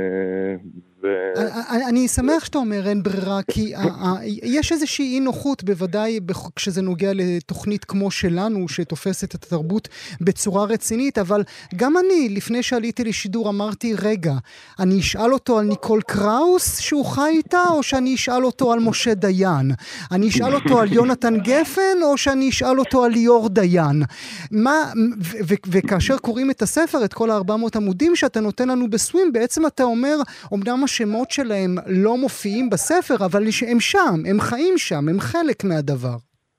אני שמח שאתה אומר אין ברירה, כי יש איזושהי אי נוחות, בוודאי כשזה נוגע לתוכנית כמו שלנו, שתופסת את התרבות בצורה רצינית, אבל גם אני, לפני שעליתי לשידור, אמרתי, רגע, אני אשאל אותו על ניקול קראוס שהוא חי איתה, או שאני אשאל אותו על משה דיין? אני אשאל אותו על יונתן גפן, או שאני אשאל אותו על ליאור דיין? וכאשר קוראים את הספר, את כל 400 עמודים שאתה נותן לנו בסווים, בעצם אתה אומר, אמנם השמות שלהם לא מופיעים בספר, אבל הם שם, הם חיים שם, הם חלק מהדבר.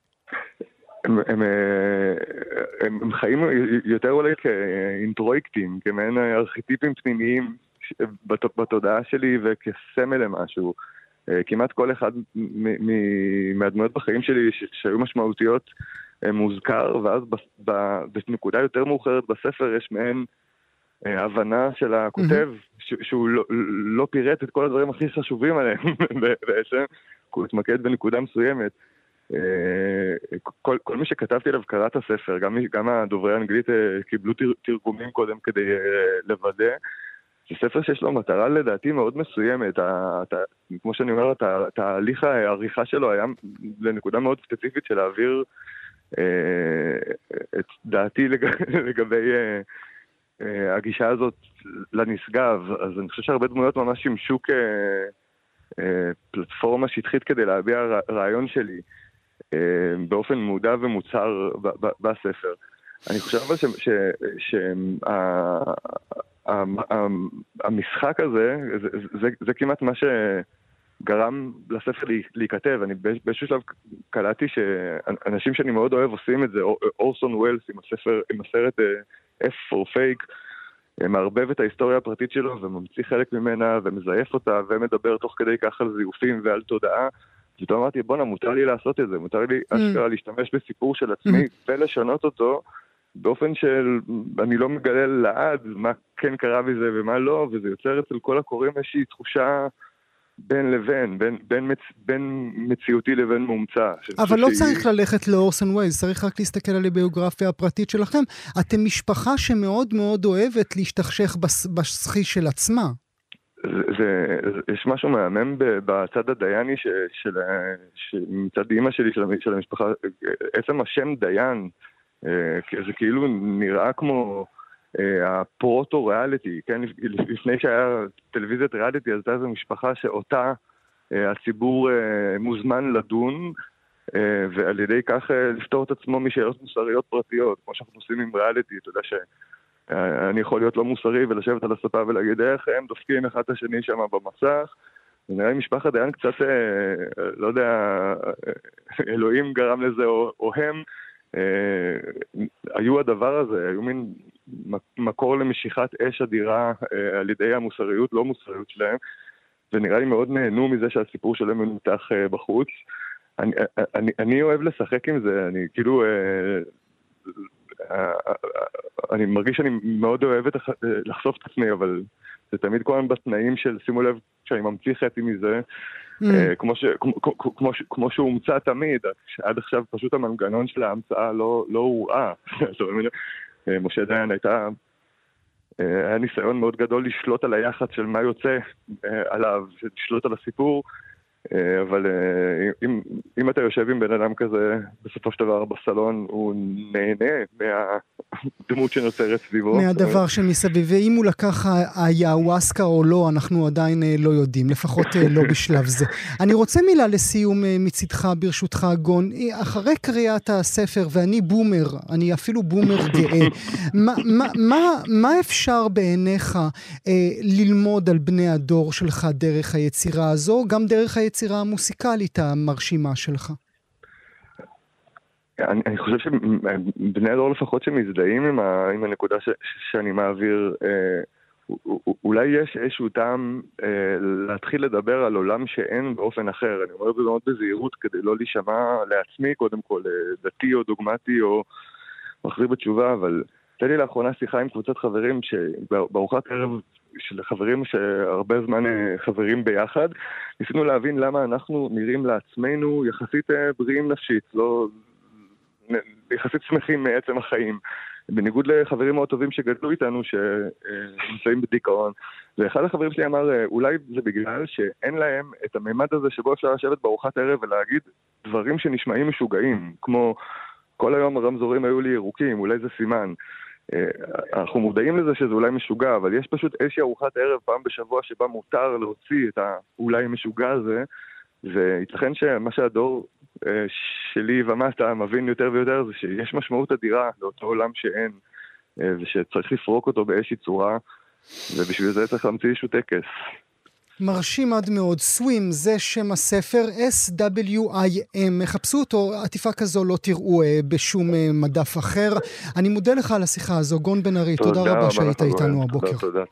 הם חיים יותר אולי כאינטרואיקטים, כמעין ארכיטיפים פנימיים בתודעה שלי וכסמל למשהו. כמעט כל אחד מהדמויות בחיים שלי שהיו משמעותיות מוזכר, ואז בנקודה יותר מאוחרת בספר יש מעין הבנה של הכותב, שהוא לא פירט את כל הדברים הכי חשובים עליהם בעצם, הוא התמקד בנקודה מסוימת. כל מי שכתבתי עליו קרא את הספר, גם הדוברי האנגלית קיבלו תרגומים קודם כדי לוודא. זה ספר שיש לו מטרה לדעתי מאוד מסוימת, כמו שאני אומר, תהליך העריכה שלו היה לנקודה מאוד ספציפית של להעביר את דעתי לגבי הגישה הזאת לנשגב. אז אני חושב שהרבה דמויות ממש שימשו כפלטפורמה שטחית כדי להביע רעיון שלי באופן מודע ומוצהר בספר. אני חושב אבל שהמשחק הזה, זה כמעט מה שגרם לספר להיכתב. אני באיזשהו שלב קלטתי שאנשים שאני מאוד אוהב עושים את זה, אורסון ווילס עם הסרט F for Fake, מערבב את ההיסטוריה הפרטית שלו וממציא חלק ממנה ומזייף אותה ומדבר תוך כדי כך על זיופים ועל תודעה. ואתה אמרתי, בונה, מותר לי לעשות את זה, מותר לי אשכרה להשתמש בסיפור של עצמי ולשנות אותו באופן של אני לא מגלה לעד מה כן קרה בזה ומה לא, וזה יוצר אצל כל הקוראים איזושהי תחושה בין לבין, בין מציאותי לבין מומצא. אבל לא צריך ללכת לאורסון ווילס, צריך רק להסתכל על הביוגרפיה הפרטית שלכם. אתם משפחה שמאוד מאוד אוהבת להשתכשך בסחי של עצמה. יש משהו מהמם בצד הדייני מצד אמא שלי של המשפחה, עצם השם דיין, זה כאילו נראה כמו הפרוטו-ריאליטי, כן? לפני שהיה טלוויזיית ריאליטי, אז הייתה איזו משפחה שאותה הציבור מוזמן לדון, ועל ידי כך לפתור את עצמו משאלות מוסריות פרטיות, כמו שאנחנו עושים עם ריאליטי. אתה יודע שאני יכול להיות לא מוסרי ולשבת על הספה ולהגיד איך הם דופקים אחד את השני שם במסך. ונראה לי משפחת דיין קצת, לא יודע, אלוהים גרם לזה או הם, היו הדבר הזה, היו מין מקור למשיכת אש אדירה על ידי המוסריות, לא מוסריות שלהם, ונראה לי מאוד נהנו מזה שהסיפור שלהם מנותח בחוץ. אני אוהב לשחק עם זה, אני כאילו, אני מרגיש שאני מאוד אוהב לחשוף את עצמי, אבל זה תמיד כל הזמן בתנאים של, שימו לב, שאני ממציא חצי מזה, כמו שהוא הומצא תמיד, עד עכשיו פשוט המנגנון של ההמצאה לא הוראה. משה דיין היה ניסיון מאוד גדול לשלוט על היחס של מה יוצא עליו, לשלוט על הסיפור, אבל אם אתה יושב עם בן אדם כזה, בסופו של דבר בסלון, הוא נהנה מהדמות שנוצרת סביבו. מהדבר שמסביב, ואם הוא לקח היאווסקה או לא, אנחנו עדיין לא יודעים, לפחות לא בשלב זה. אני רוצה מילה לסיום מצדך, ברשותך, גון. אחרי קריאת הספר, ואני בומר, אני אפילו בומר גאה, מה אפשר בעיניך ללמוד על בני הדור שלך דרך היצירה הזו, גם דרך היצירה המוסיקלית המרשימה שלך? אני חושב שבני הדור לפחות שמזדהים עם הנקודה שאני מעביר, אולי יש איזשהו טעם להתחיל לדבר על עולם שאין באופן אחר. אני אומר את זה מאוד בזהירות כדי לא להישמע לעצמי, קודם כל דתי או דוגמטי או מחזיר בתשובה, אבל הייתה לי לאחרונה שיחה עם קבוצת חברים שבארוחת ערב של חברים שהרבה זמן חברים ביחד, ניסינו להבין למה אנחנו נראים לעצמנו יחסית בריאים נפשית, לא יחסית שמחים מעצם החיים, בניגוד לחברים מאוד טובים שגדלו איתנו שנמצאים בדיכאון. ואחד החברים שלי אמר, אולי זה בגלל שאין להם את הממד הזה שבו אפשר לשבת בארוחת ערב ולהגיד דברים שנשמעים משוגעים, כמו כל היום הרמזורים היו לי ירוקים, אולי זה סימן. אנחנו מודעים לזה שזה אולי משוגע, אבל יש פשוט איזושהי ארוחת ערב פעם בשבוע שבה מותר להוציא את האולי משוגע הזה, ויתכן שמה שהדור שלי ומטה מבין יותר ויותר זה שיש משמעות אדירה לאותו עולם שאין, ושצריך לפרוק אותו באיזושהי צורה, ובשביל זה צריך להמציא איזשהו טקס. מרשים עד מאוד. סווים, זה שם הספר, S-W-I-M. מחפשו אותו, עטיפה כזו לא תראו בשום מדף אחר. אני מודה לך על השיחה הזו, גון בן ארי, תודה רבה שהיית איתנו הבוקר. תודה.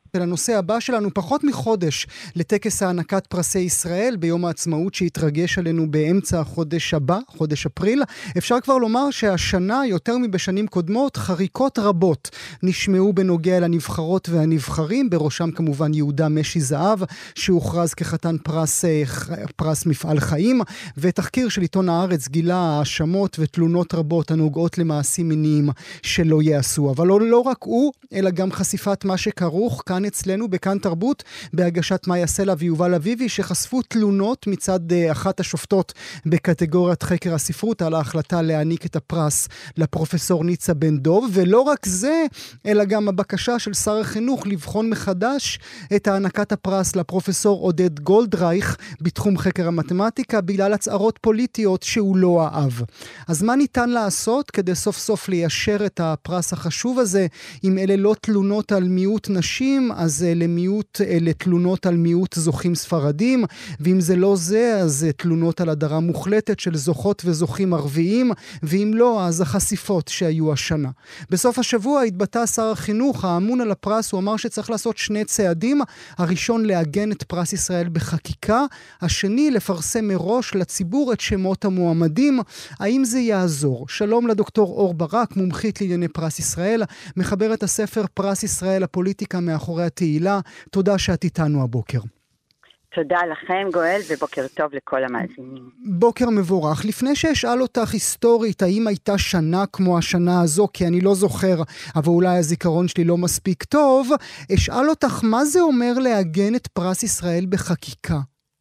הנושא הבא שלנו, פחות מחודש לטקס הענקת פרסי ישראל ביום העצמאות שהתרגש עלינו באמצע החודש הבא, חודש אפריל. אפשר כבר לומר שהשנה, יותר מבשנים קודמות, חריקות רבות נשמעו בנוגע לנבחרות והנבחרים, בראשם כמובן יהודה משי זהב, שהוכרז כחתן פרס מפעל חיים, ותחקיר של עיתון הארץ גילה האשמות ותלונות רבות הנוגעות למעשים מיניים שלא יעשו. אבל לא רק הוא, אלא גם חשיפת מה שכרוך כאן אצלנו בכאן תרבות, בהגשת מאיה סלע ויובל אביבי, שחשפו תלונות מצד אחת השופטות בקטגוריית חקר הספרות על ההחלטה להעניק את הפרס לפרופסור ניצה בן דוב, ולא רק זה, אלא גם הבקשה של שר החינוך לבחון מחדש את הענקת הפרס לפרופסור עודד גולדרייך בתחום חקר המתמטיקה, בגלל הצהרות פוליטיות שהוא לא אהב. אז מה ניתן לעשות כדי סוף סוף ליישר את הפרס החשוב הזה? אם אלה לא תלונות על מיעוט נשים, אז לתלונות על מיעוט זוכים ספרדים, ואם זה לא זה, אז תלונות על הדרה מוחלטת של זוכות וזוכים ערביים, ואם לא, אז החשיפות שהיו השנה. בסוף השבוע התבטא שר החינוך האמון על הפרס, הוא אמר שצריך לעשות שני צעדים: הראשון לעגן את פרס ישראל בחקיקה, השני לפרסם מראש לציבור את שמות המועמדים. האם זה יעזור? שלום לדוקטור אור ברק, מומחית לענייני פרס ישראל, מחברת הספר פרס ישראל, הפוליטיקה מאחורי התהילה. תודה שאת איתנו הבוקר. תודה לכם גואל, ובוקר טוב לכל המאזינים. בוקר מבורך. לפני שאשאל אותך היסטורית, האם הייתה שנה כמו השנה הזו, כי אני לא זוכר, אבל אולי הזיכרון שלי לא מספיק טוב, אשאל אותך מה זה אומר לעגן את פרס ישראל בחקיקה?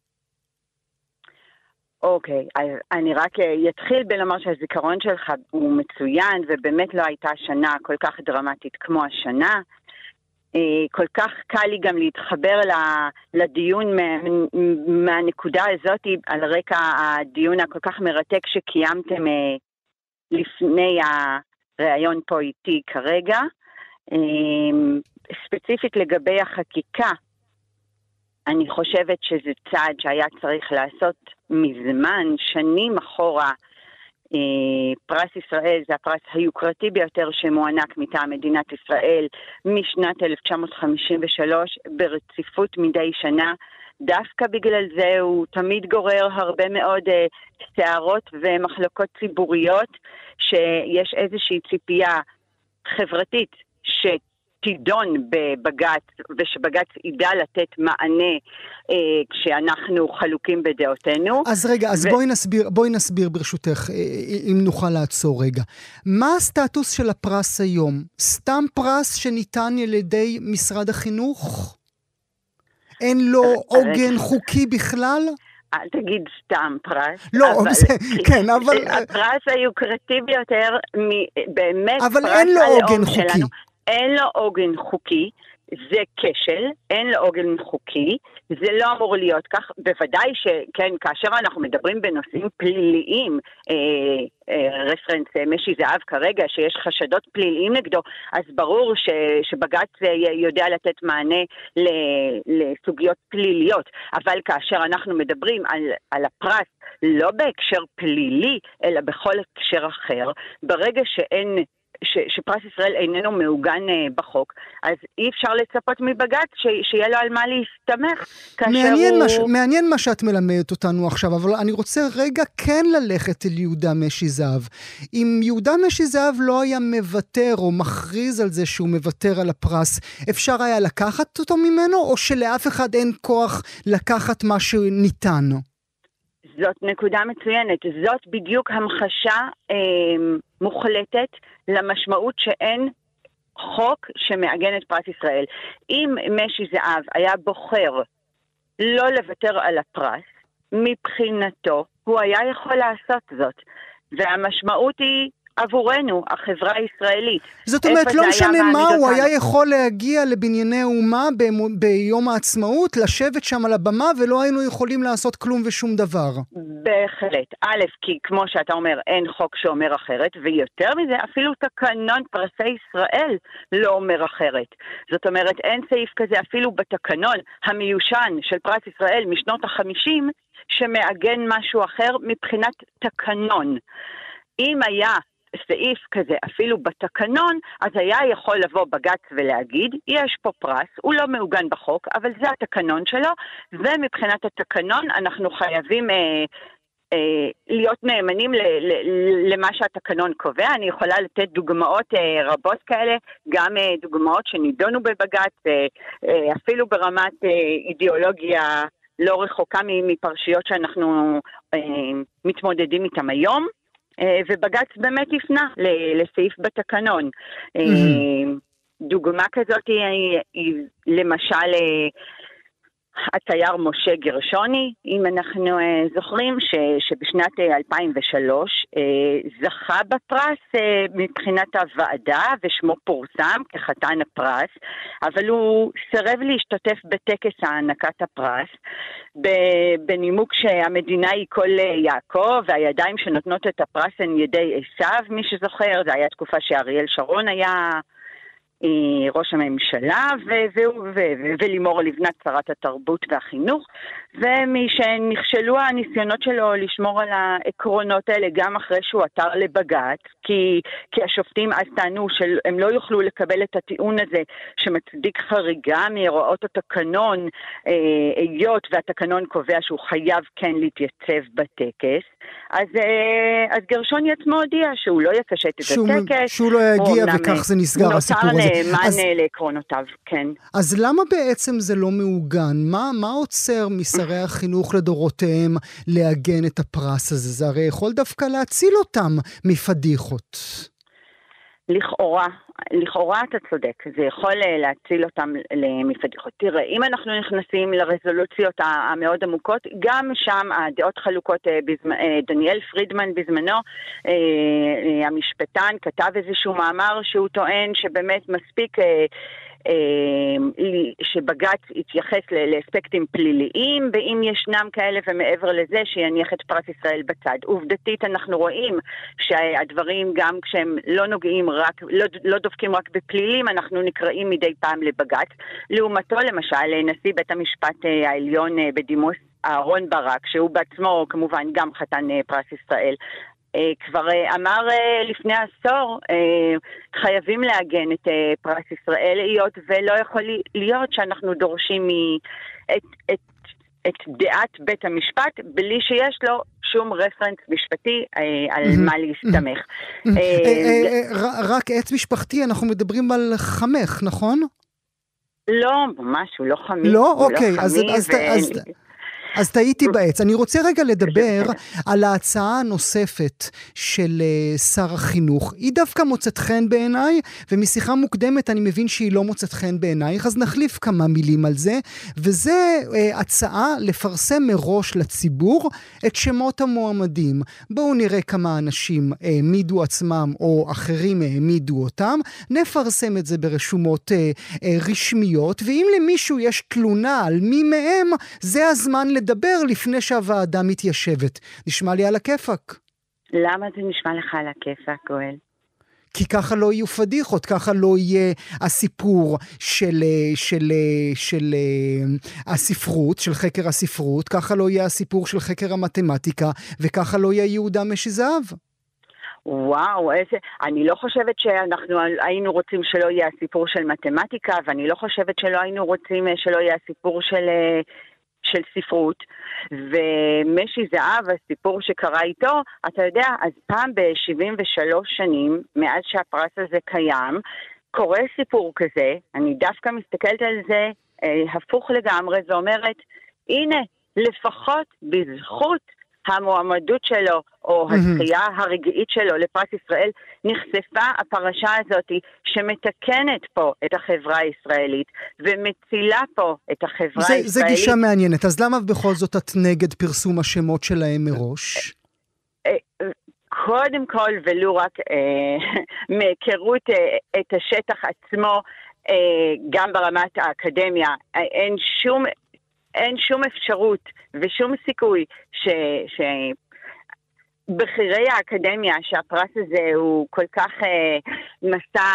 אוקיי, אני רק אתחיל בלומר שהזיכרון שלך הוא מצוין, ובאמת לא הייתה שנה כל כך דרמטית כמו השנה. כל כך קל לי גם להתחבר לדיון מהנקודה הזאת, על רקע הדיון הכל כך מרתק שקיימתם לפני הרעיון פה איתי כרגע. ספציפית לגבי החקיקה, אני חושבת שזה צעד שהיה צריך לעשות מזמן, שנים אחורה. פרס ישראל זה הפרס היוקרתי ביותר שמוענק מטעם מדינת ישראל משנת 1953 ברציפות מדי שנה. דווקא בגלל זה הוא תמיד גורר הרבה מאוד סערות ומחלוקות ציבוריות, שיש איזושהי ציפייה חברתית תידון בבג"ץ, ושבג"ץ ידע לתת מענה כשאנחנו חלוקים בדעותינו. אז רגע, אז בואי נסביר ברשותך, אם נוכל לעצור רגע. מה הסטטוס של הפרס היום? סתם פרס שניתן על ידי משרד החינוך? אין לו עוגן חוקי בכלל? אל תגיד סתם פרס. לא, כן, אבל הפרס היוקרתי ביותר, באמת אבל אין לו עוגן חוקי. אין לו עוגן חוקי, זה כשל, אין לו עוגן חוקי, זה לא אמור להיות כך. בוודאי שכן, כאשר אנחנו מדברים בנושאים פליליים, רפרנס משי זהב כרגע, שיש חשדות פליליים נגדו, אז ברור שבג"ץ יודע לתת מענה לסוגיות פליליות. אבל כאשר אנחנו מדברים על הפרס, לא בהקשר פלילי, אלא בכל הקשר אחר, ברגע שפרס ישראל איננו מעוגן בחוק, אז אי אפשר לצפות מבג"ץ שיהיה לו על מה להסתמך. מעניין מה שאת מלמדת אותנו עכשיו, אבל אני רוצה רגע כן ללכת אל יהודה משי זהב. אם יהודה משי זהב לא היה מוותר או מכריז על זה שהוא מוותר על הפרס, אפשר היה לקחת אותו ממנו, או שלאף אחד אין כוח לקחת מה שניתן? זאת נקודה מצוינת. זאת בדיוק המחשה מוחלטת למשמעות שאין חוק שמעגן את פרס ישראל. אם משי זהב היה בוחר לא לוותר על הפרס, מבחינתו הוא היה יכול לעשות זאת. והמשמעות היא עבורנו, החברה הישראלית. זאת אומרת, לא משנה מה, הוא היה יכול להגיע לבנייני אומה ביום העצמאות, לשבת שם על הבמה, ולא היינו יכולים לעשות כלום ושום דבר. בהחלט. א', כי כמו שאתה אומר, אין חוק שאומר אחרת, ויותר מזה, אפילו תקנון פרסי ישראל לא אומר אחרת. זאת אומרת, אין סעיף כזה אפילו בתקנון המיושן של פרס ישראל משנות ה-50, שמעגן משהו אחר מבחינת תקנון. אם היה סעיף כזה אפילו בתקנון, אז היה יכול לבוא בג"ץ ולהגיד, יש פה פרס, הוא לא מעוגן בחוק, אבל זה התקנון שלו, ומבחינת התקנון אנחנו חייבים להיות נאמנים למה שהתקנון קובע. אני יכולה לתת דוגמאות רבות כאלה, גם דוגמאות שנידונו בבג"ץ, אפילו ברמת אידיאולוגיה לא רחוקה מפרשיות שאנחנו מתמודדים איתם היום, ובג"ץ באמת יפנה לסעיף בתקנון. דוגמה כזאת היא למשל הצייר משה גרשוני, אם אנחנו זוכרים שבשנת 2003 זכה בפרס מבחינת הוועדה ושמו פורסם כחתן הפרס, אבל הוא סירב להשתתף בטקס הענקת הפרס בנימוק שהמדינה היא כל יעקב והידיים שנותנות את הפרס הן ידי עשיו. מי שזוכר, זה היה תקופה שאריאל שרון היה ראש הממשלה ולימור לבנת שרת התרבות והחינוך, ומשנכשלו הניסיונות שלו לשמור על העקרונות האלה גם אחרי שהוא עתר לבג"ץ, כי השופטים אז טענו שהם לא יוכלו לקבל את הטיעון הזה שמצדיק חריגה מהוראות התקנון, היות והתקנון קובע שהוא חייב כן להתייצב בטקס. אז גרשוני עצמו הודיע שהוא לא יפשט את הטקס, שהוא לא יגיע וכך זה נסגר הסיפור הזה. נאמן לעקרונותיו, כן. אז למה בעצם זה לא מעוגן? מה עוצר משרי החינוך לדורותיהם לעגן את הפרס הזה? זה הרי יכול דווקא להציל אותם מפדיחות. לכאורה אתה צודק, זה יכול להציל אותם מפדיחות. תראה, אם אנחנו נכנסים לרזולוציות המאוד עמוקות, גם שם הדעות חלוקות. דניאל פרידמן בזמנו, המשפטן, כתב איזשהו מאמר שהוא טוען שבאמת מספיק שבג"ץ יתייחס לאספקטים פליליים, ואם ישנם כאלה ומעבר לזה שיניח את פרס ישראל בצד. עובדתית אנחנו רואים שהדברים גם כשהם לא נוגעים רק, לא דופקים רק בפלילים, אנחנו נקראים מדי פעם לבג"ץ. לעומתו למשל נשיא בית המשפט העליון בדימוס אהרון ברק, שהוא בעצמו כמובן גם חתן פרס ישראל, כבר אמר לפני עשור, חייבים לעגן את פרס ישראל, ולא יכול להיות שאנחנו דורשים את דעת בית המשפט בלי שיש לו שום רפרנס משפטי על מה להסתמך. רק עץ משפחתי, אנחנו מדברים על חמך, נכון? לא, ממש, הוא לא חמי. לא? אוקיי, אז טעיתי בעץ. אני רוצה רגע לדבר על ההצעה הנוספת של שר החינוך. היא דווקא מוצאת חן בעיניי, ומשיחה מוקדמת אני מבין שהיא לא מוצאת חן בעינייך, אז נחליף כמה מילים על זה, וזה הצעה לפרסם מראש לציבור את שמות המועמדים. בואו נראה כמה אנשים העמידו עצמם או אחרים העמידו אותם, נפרסם את זה ברשומות רשמיות, ואם למישהו יש תלונה על מי מהם, זה הזמן לדבר לפני שהוועדה מתיישבת. נשמע לי על הכיפק. למה זה נשמע לך על הכיפק, גואל? כי ככה לא יהיו פדיחות, ככה לא יהיה הסיפור של הספרות, של חקר הספרות, ככה לא יהיה הסיפור של חקר המתמטיקה, וככה לא יהיה יהודה משזהב. וואו, אני לא חושבת שאנחנו היינו רוצים שלא יהיה הסיפור של מתמטיקה, ואני לא חושבת שלא היינו רוצים שלא יהיה הסיפור של ספרות, ומשי זהב, הסיפור שקרה איתו, אתה יודע, אז פעם ב-73 שנים, מאז שהפרס הזה קיים, קורה סיפור כזה, אני דווקא מסתכלת על זה, הפוך לגמרי, ואומרת, הנה, לפחות בזכות המועמדות שלו, או הזכייה הרגעית שלו לפרס ישראל, נחשפה הפרשה הזאת שמתקנת פה את החברה הישראלית, ומצילה פה את החברה הישראלית. זה גישה מעניינת, אז למה בכל זאת את נגד פרסום השמות שלהם מראש? קודם כל, ולו רק מהיכרות את השטח עצמו, גם ברמת האקדמיה, אין שום אפשרות ושום סיכוי שבחירי האקדמיה, שהפרס הזה הוא כל כך מסע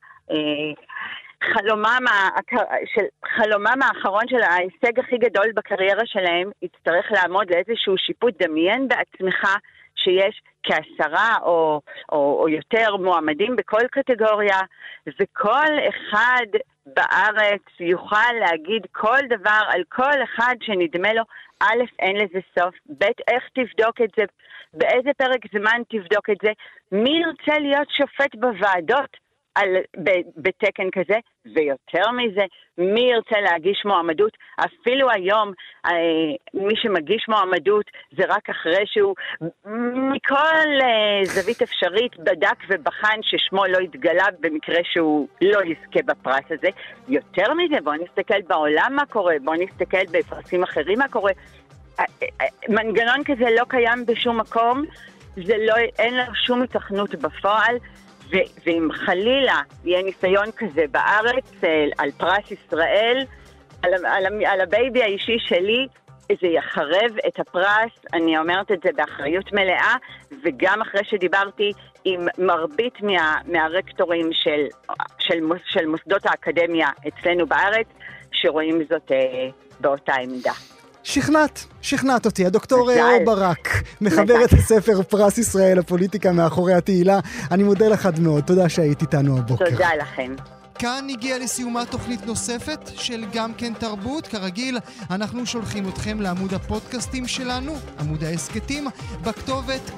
חלומם האחרון של ההישג הכי גדול בקריירה שלהם, יצטרך לעמוד לאיזשהו שיפוט. דמיין בעצמך שיש כ10 או יותר מועמדים בכל קטגוריה, וכל אחד בארץ יוכל להגיד כל דבר על כל אחד שנדמה לו. א', אין לזה סוף, ב', איך תבדוק את זה, באיזה פרק זמן תבדוק את זה, מי ירצה להיות שופט בוועדות בתקן כזה, ויותר מזה, מי ירצה להגיש מועמדות. אפילו היום מי שמגיש מועמדות זה רק אחרי שהוא מכל זווית אפשרית בדק ובחן ששמו לא יתגלה במקרה שהוא לא יזכה בפרס הזה. יותר מזה, בואו נסתכל בעולם מה קורה, בואו נסתכל בפרסים אחרים מה קורה. מנגנון כזה לא קיים בשום מקום, אין לו שום התכנות בפועל, ואם חלילה יהיה ניסיון כזה בארץ על פרס ישראל, על הבייבי האישי שלי, זה יחרב את הפרס. אני אומרת את זה באחריות מלאה, וגם אחרי שדיברתי עם מרבית מהרקטורים של מוסדות האקדמיה אצלנו בארץ, שרואים זאת באותה עמדה. שכנעת אותי. הדוקטור אור ברק, מחברת הספר פרס ישראל, הפוליטיקה מאחורי התהילה. אני מודה לך מאוד, תודה שהיית איתנו הבוקר. תודה לכם. כאן הגיעה לסיומה תוכנית נוספת של גם כן תרבות. כרגיל, אנחנו שולחים אתכם לעמוד הפודקאסטים שלנו, עמוד העסקתים, בכתובת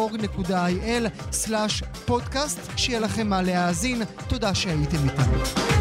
כאן.org.il/podcast. שיהיה לכם מה להאזין. תודה שהייתם איתנו.